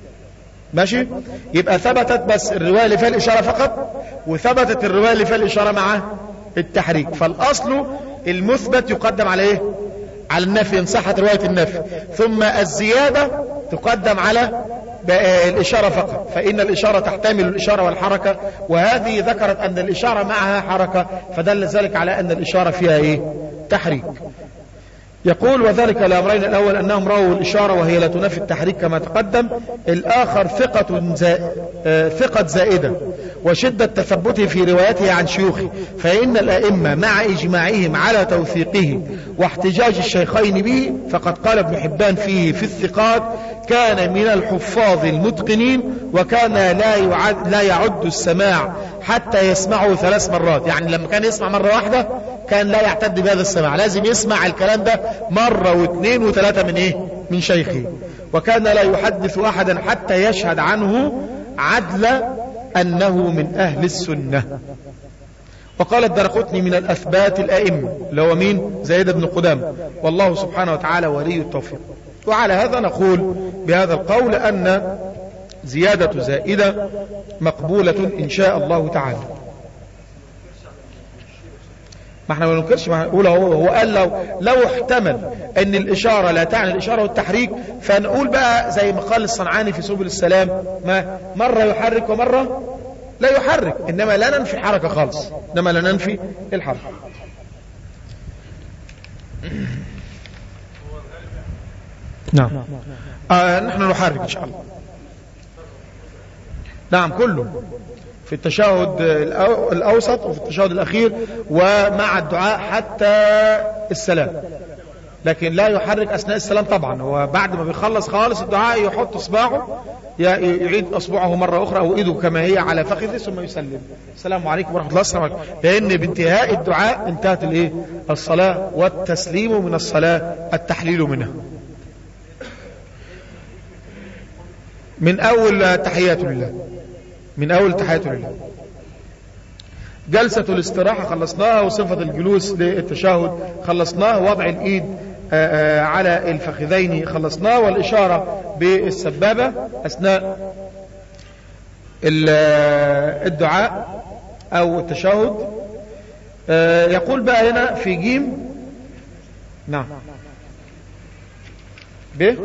ماشي؟ يبقى ثبتت بس الرواية اللي فيها الإشارة فقط، وثبتت الرواية اللي فيها الإشارة مع التحريك. فالأصل المثبت يقدم على إيه؟ على النفي إن صحت رواية النفي، ثم الزيادة تقدم على الإشارة فقط، فإن الإشارة تحتمل الإشارة والحركة، وهذه ذكرت أن الإشارة معها حركة، فدل ذلك على أن الإشارة فيها إيه؟ تحريك. يقول وذلك الأمرين: الأول أنهم رأوا الإشارة وهي لا تنافي التحريك كما تقدم، الآخر ثقة زائد ثقة زائدة وشدة تثبته في روايته عن شيوخه، فإن الأئمة مع إجماعهم على توثيقه واحتجاج الشيخين به، فقد قال ابن حبان فيه في الثقات: كان من الحفاظ المتقنين، وكان لا يعد, لا يعد السماع حتى يسمعه ثلاث مرات. يعني لما كان يسمع مرة واحدة كان لا يعتد بهذا السماع، لازم يسمع الكلام ده مرة واثنين وثلاثة من ايه من شيخه. وكان لا يحدث احدا حتى يشهد عنه عدل انه من اهل السنة. وقال الدرقطني: من الاثبات الائمة، اللي هو مين؟ زيد بن قدامة، والله سبحانه وتعالى ولي التوفيق. وعلى هذا نقول بهذا القول ان زيادة زائدة مقبولة ان شاء الله تعالى. ما احنا ما ننكرش، ما نقول هو هو قال لو لو احتمل ان الاشاره لا تعني الاشاره والتحريك، فنقول بقى زي ما قال الصنعاني في سبل السلام: ما مره يحرك ومره لا يحرك، انما لا ننفي الحركه خالص، انما لا ننفي الحركه. نعم آه نحن نحرك ان شاء الله. نعم كله في التشهد الأوسط وفي التشهد الأخير ومع الدعاء حتى السلام، لكن لا يحرك أثناء السلام. طبعا هو بعد ما بيخلص خالص الدعاء يحط إصبعه، يعيد أصبعه مرة أخرى أو إيده كما هي على فخذه ثم يسلم: السلام عليكم ورحمة الله. السلام عليكم، لأن بانتهاء الدعاء انتهت الإيه؟ الصلاة، والتسليم من الصلاة التحليل منها. من أول تحيات لله، من أول تحيات لله. جلسة الاستراحة خلصناها، وصفة الجلوس للتشهد خلصناه، وضع الإيد على الفخذين خلصناه، والإشارة بالسبابة أثناء الدعاء أو التشهد. يقول بقى هنا في جيم: نعم ب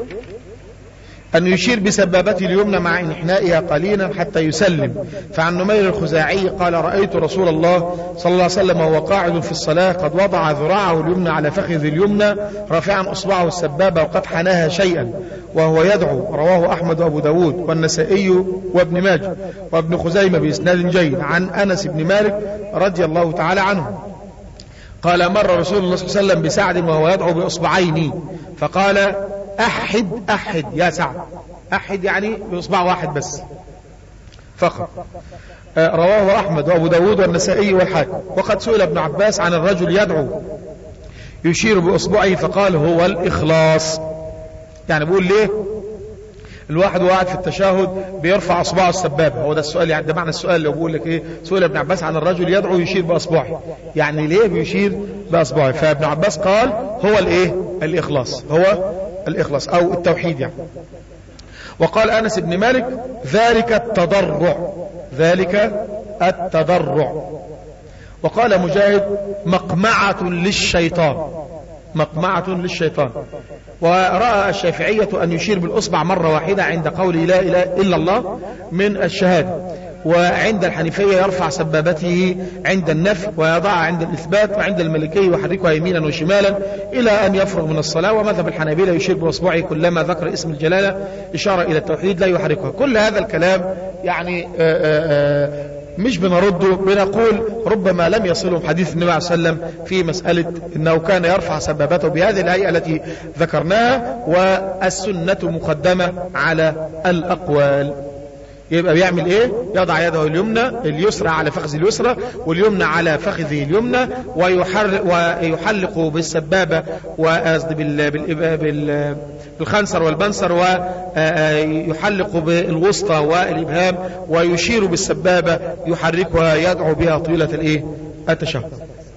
أن يشير بسبابته اليمنى مع انحنائها قليلا حتى يسلم. فعن نمير الخزاعي قال: رأيت رسول الله صلى الله عليه وسلم وهو قاعد في الصلاة قد وضع ذراعه اليمنى على فخذ اليمنى رافعا أصبعه السبابة وقد حناها شيئا وهو يدعو. رواه أحمد وأبو داود والنسائي وابن ماجه وابن خزيمة بإسناد جيد عن أنس بن مالك رضي الله تعالى عنه قال: مر رسول الله صلى الله عليه وسلم بسعد وهو يدعو بإصبعين فقال: أحد أحد يا سعد. أحد يعني بإصبع واحد بس فقط. آه رواه أحمد وأبو داود والنسائي والحاكم. وقد سئل ابن عباس عن الرجل يدعو يشير بإصبعه فقال: هو الإخلاص. يعني بيقول ليه الواحد وقاعد في التشهد بيرفع أصبعه السبابة؟ هو ده السؤال، يعني ده معنى السؤال اللي بيقول لك ايه. سئل ابن عباس عن الرجل يدعو يشير بأصبعه، يعني ليه بيشير بأصبعه؟ فابن عباس قال: هو الايه الإخلاص، هو الإخلاص أو التوحيد يعني. وقال أنس بن مالك: ذلك التضرع، ذلك التضرع. وقال مجاهد: مقمعة للشيطان، مقمعة للشيطان. ورأى الشافعية أن يشير بالأصبع مرة واحدة عند قول لا إله إلا الله من الشهادة، وعند الحنيفية يرفع سبابته عند النفي ويضعها عند الإثبات، وعند المالكي يحركها يمينا وشمالا إلى أن يفرغ من الصلاة. ومذهب الحنابلة يشير بأصبعه كلما ذكر اسم الجلالة إشارة إلى التوحيد لا يحركها. كل هذا الكلام يعني آآ آآ مش بنرده، بنقول ربما لم يصلهم حديث النبي عليه الصلاة والسلام في مسألة أنه كان يرفع سبابته بهذه الهيئة التي ذكرناها، والسنة مقدمة على الأقوال. يبقى بيعمل ايه؟ يضع يده اليمنى اليسرى على فخذ اليسرى واليمنى على فخذه اليمنى، ويحلق بالسبابة وقصد بالخنصر والبنصر، ويحلق بالوسطى والإبهام، ويشير بالسبابة يحركها يدعو بها طيلة الايه التشهد.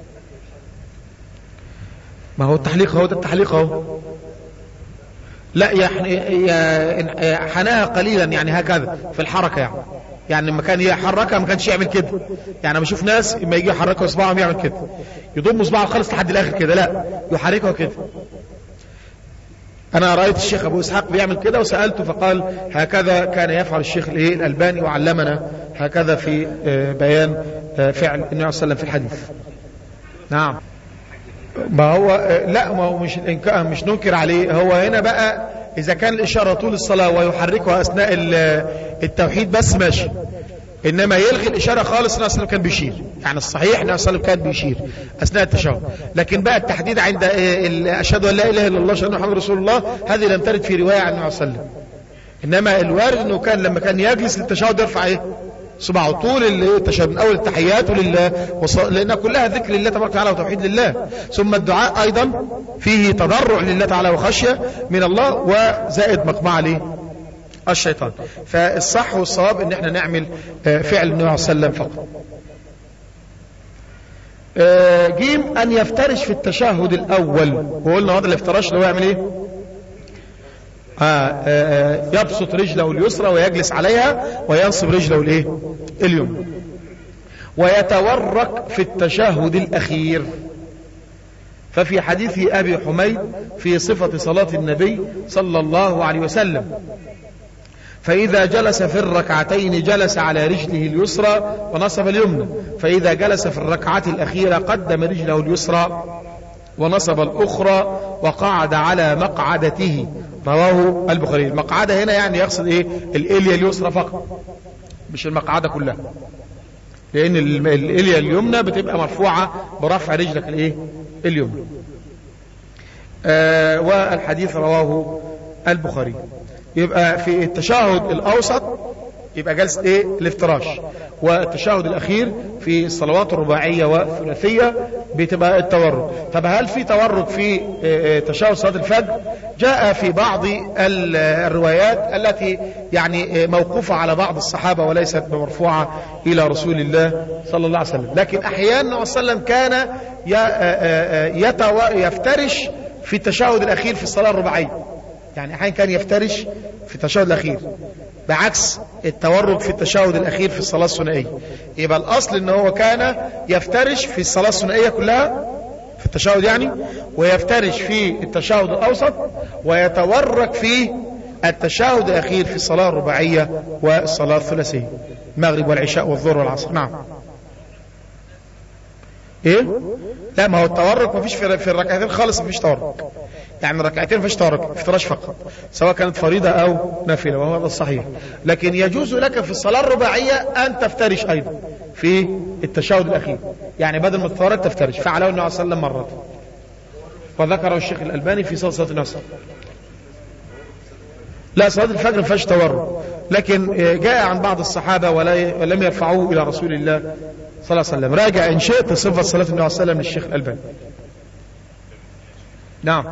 ما هو التحليق، هو ده التحليق اهو. لا يعني حناها قليلا يعني هكذا في الحركة، يعني يعني لما كان يحركها ما كانش يعمل كده. يعني انا بشوف ناس لما يجي يحركها اصبعهم يعمل كده، يضم اصبعه خالص لحد الاخر كده، لا يحركها كده. انا رايت الشيخ ابو اسحاق بيعمل كده وسالته فقال هكذا كان يفعل الشيخ الايه الالباني، وعلمنا هكذا في بيان فعل النبي صلى الله عليه وسلم في الحديث. نعم ما هو لا ما هو مش مش ننكر عليه. هو هنا بقى اذا كان الاشاره طول الصلاه ويحركها اثناء التوحيد بس ماشي، انما يلغي الاشاره خالص. النبي صلى الله عليه وسلم كان بيشير، يعني الصحيح النبي صلى الله عليه وسلم كان بيشير اثناء التشهد. لكن بقى التحديد عند اشهد ان لا اله الا الله اشهد ان محمد رسول الله هذه لم ترد في روايه عن النبي صلى الله عليه وسلم. انما الوارد انه كان لما كان يجلس للتشهد يرفع ايه صباعه طول التشهد من اول التحيات لله، لان كلها ذكر لله تبارك وتعالى وتوحيد لله. ثم الدعاء ايضا فيه تضرع لله تعالى وخشيه من الله، وزائد مقمعه ليه الشيطان. فالصح والصواب ان احنا نعمل فعل النبي صلى الله عليه وسلم فقط. جيم ان يفترش في التشهد الاول، وقلنا هذا الافتراش اللي هو يعمل ايه؟ آه آه يبسط رجله اليسرى ويجلس عليها وينصب رجله الايه اليمنى، ويتورك في التشهد الاخير. ففي حديث ابي حميد في صفة صلاة النبي صلى الله عليه وسلم: فإذا جلس في الركعتين جلس على رجله اليسرى ونصب اليمنى، فإذا جلس في الركعة الأخيرة قدم رجله اليسرى ونصب الأخرى وقعد على مقعدته. رواه البخاري. المقعدة هنا يعني يقصد ايه؟ الإلية اليسرى فقط، مش المقعدة كلها، لأن الإلية اليمنى بتبقى مرفوعة برفع رجلك الايه اليمنى. آه والحديث رواه البخاري. يبقى في التشهد الأوسط يبقى جلسة ايه الافتراش، والتشهد الأخير في الصلوات الرباعية والثلاثية بتبقى التورك. طب هل في تورك في تشهد صلاة الفجر؟ جاء في بعض الروايات التي يعني موقوفة على بعض الصحابة وليست مرفوعة إلى رسول الله صلى الله عليه وسلم. لكن أحيانا صلى الله عليه وسلم كان يفترش في التشهد الأخير في الصلاة الرباعية، يعني أحيانا كان يفترش في التشهد الأخير بعكس التورك في التشهد الأخير في الصلاة الثنائية. يبقى الأصل إن هو كان يفترش في الصلاة الثنائية كلها في التشهد يعني، ويفترش في التشهد الأوسط، ويتورك في التشهد الأخير في الصلاة الرباعية والصلاة الثلاثية، المغرب والعشاء والظهر والعصر. نعم. ايه؟ لا، ما هو التورك ما فيش في الركعتين خالص، ما فيش تورك، يعني الركعتين ما فيش تورك، افتراش فقط، سواء كانت فريضة او نافلة، وهو هذا الصحيح. لكن يجوز لك في الصلاة الرباعية ان تفترش ايضا في التشهد الاخير، يعني بدل ما تتورك تفترش. فعله النبي صلى الله عليه وسلم مرات، وذكره الشيخ الألباني في صلاة النصر. لا، صلاة الفجر ما فيهاش تورك، لكن جاء عن بعض الصحابة ولم يرفعوه الى رسول الله صلى الله عليه وسلم. راجع إن شئت صفة صلاة النبي صلى الله عليه وسلم للشيخ الألباني. نعم.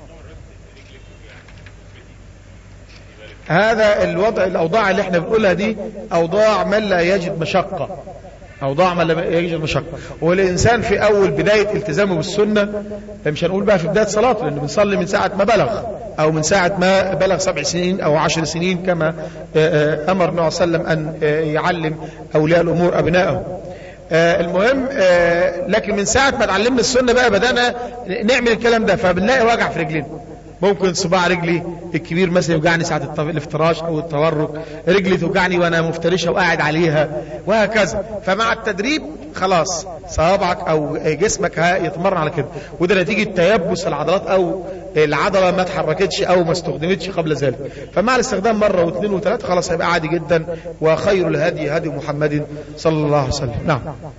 هذا الوضع، الأوضاع اللي احنا بنقولها دي أوضاع من لا يجد مشقة، أوضاع من لا يجد مشقة. والإنسان في أول بداية التزامه بالسنة، مش هنقول بقى في بداية صلاته، لأنه بنصلي من ساعة ما بلغ، أو من ساعة ما بلغ سبع سنين أو عشر سنين، كما أمر النبي صلى الله عليه وسلم أن يعلم أولياء الأمور أبنائه. آه المهم آه لكن من ساعة ما اتعلمنا السنة بقى بدأنا نعمل الكلام ده، فبنلاقي وجع في رجلين. ممكن صباع رجلي الكبير مثلا يوجعني ساعة الافتراش او التورك، رجلي توجعني وانا مفترشها وقاعد عليها، وهكذا. فمع التدريب خلاص صوابعك او جسمك يتمرن على كده، وده نتيجة تيبس العضلات او العضلة ما اتحركتش او ما استخدمتش قبل ذلك. فمع الاستخدام مرة واثنين وثلاثة خلاص هيبقى عادي جدا. وخير الهدي هدي محمد صلى الله عليه وسلم. نعم.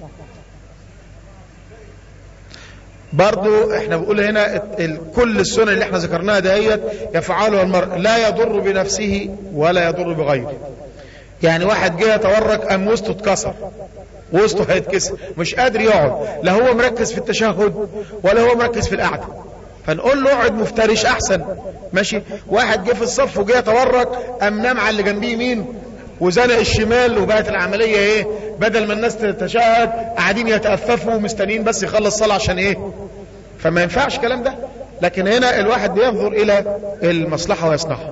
برضو احنا بنقول هنا كل السنن اللي احنا ذكرناها دهيت يفعلها المرء لا يضر بنفسه ولا يضر بغيره. يعني واحد جه يتورك قام وسطه اتكسر، وسطه هيتكسر، مش قادر يقعد، لا هو مركز في التشهد ولا هو مركز في القعده، فنقول له اقعد مفترش احسن. ماشي. واحد جه في الصف وجه يتورك قام نام على اللي جنبيه يمين وزنق الشمال، وبقت العمليه ايه؟ بدل ما الناس تتشهد قاعدين يتأففوا ومستنيين بس يخلص صلاة عشان ايه؟ فما ينفعش الكلام ده. لكن هنا الواحد بينظر الى المصلحة ويصنعها.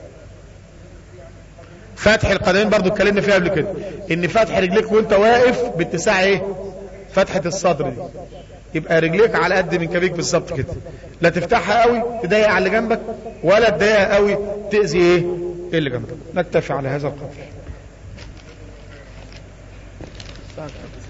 فتح القدمين برضو اتكلمنا فيها قبل كده، ان فتح رجليك وانت واقف باتساع ايه؟ فتحة الصدر دي، يبقى رجليك على قد من كبيك بالظبط كده، لا تفتحها قوي تضايق على اللي جنبك، ولا تضايقها قوي تأذي ايه اللي جنبك. نكتفي على هذا القدر.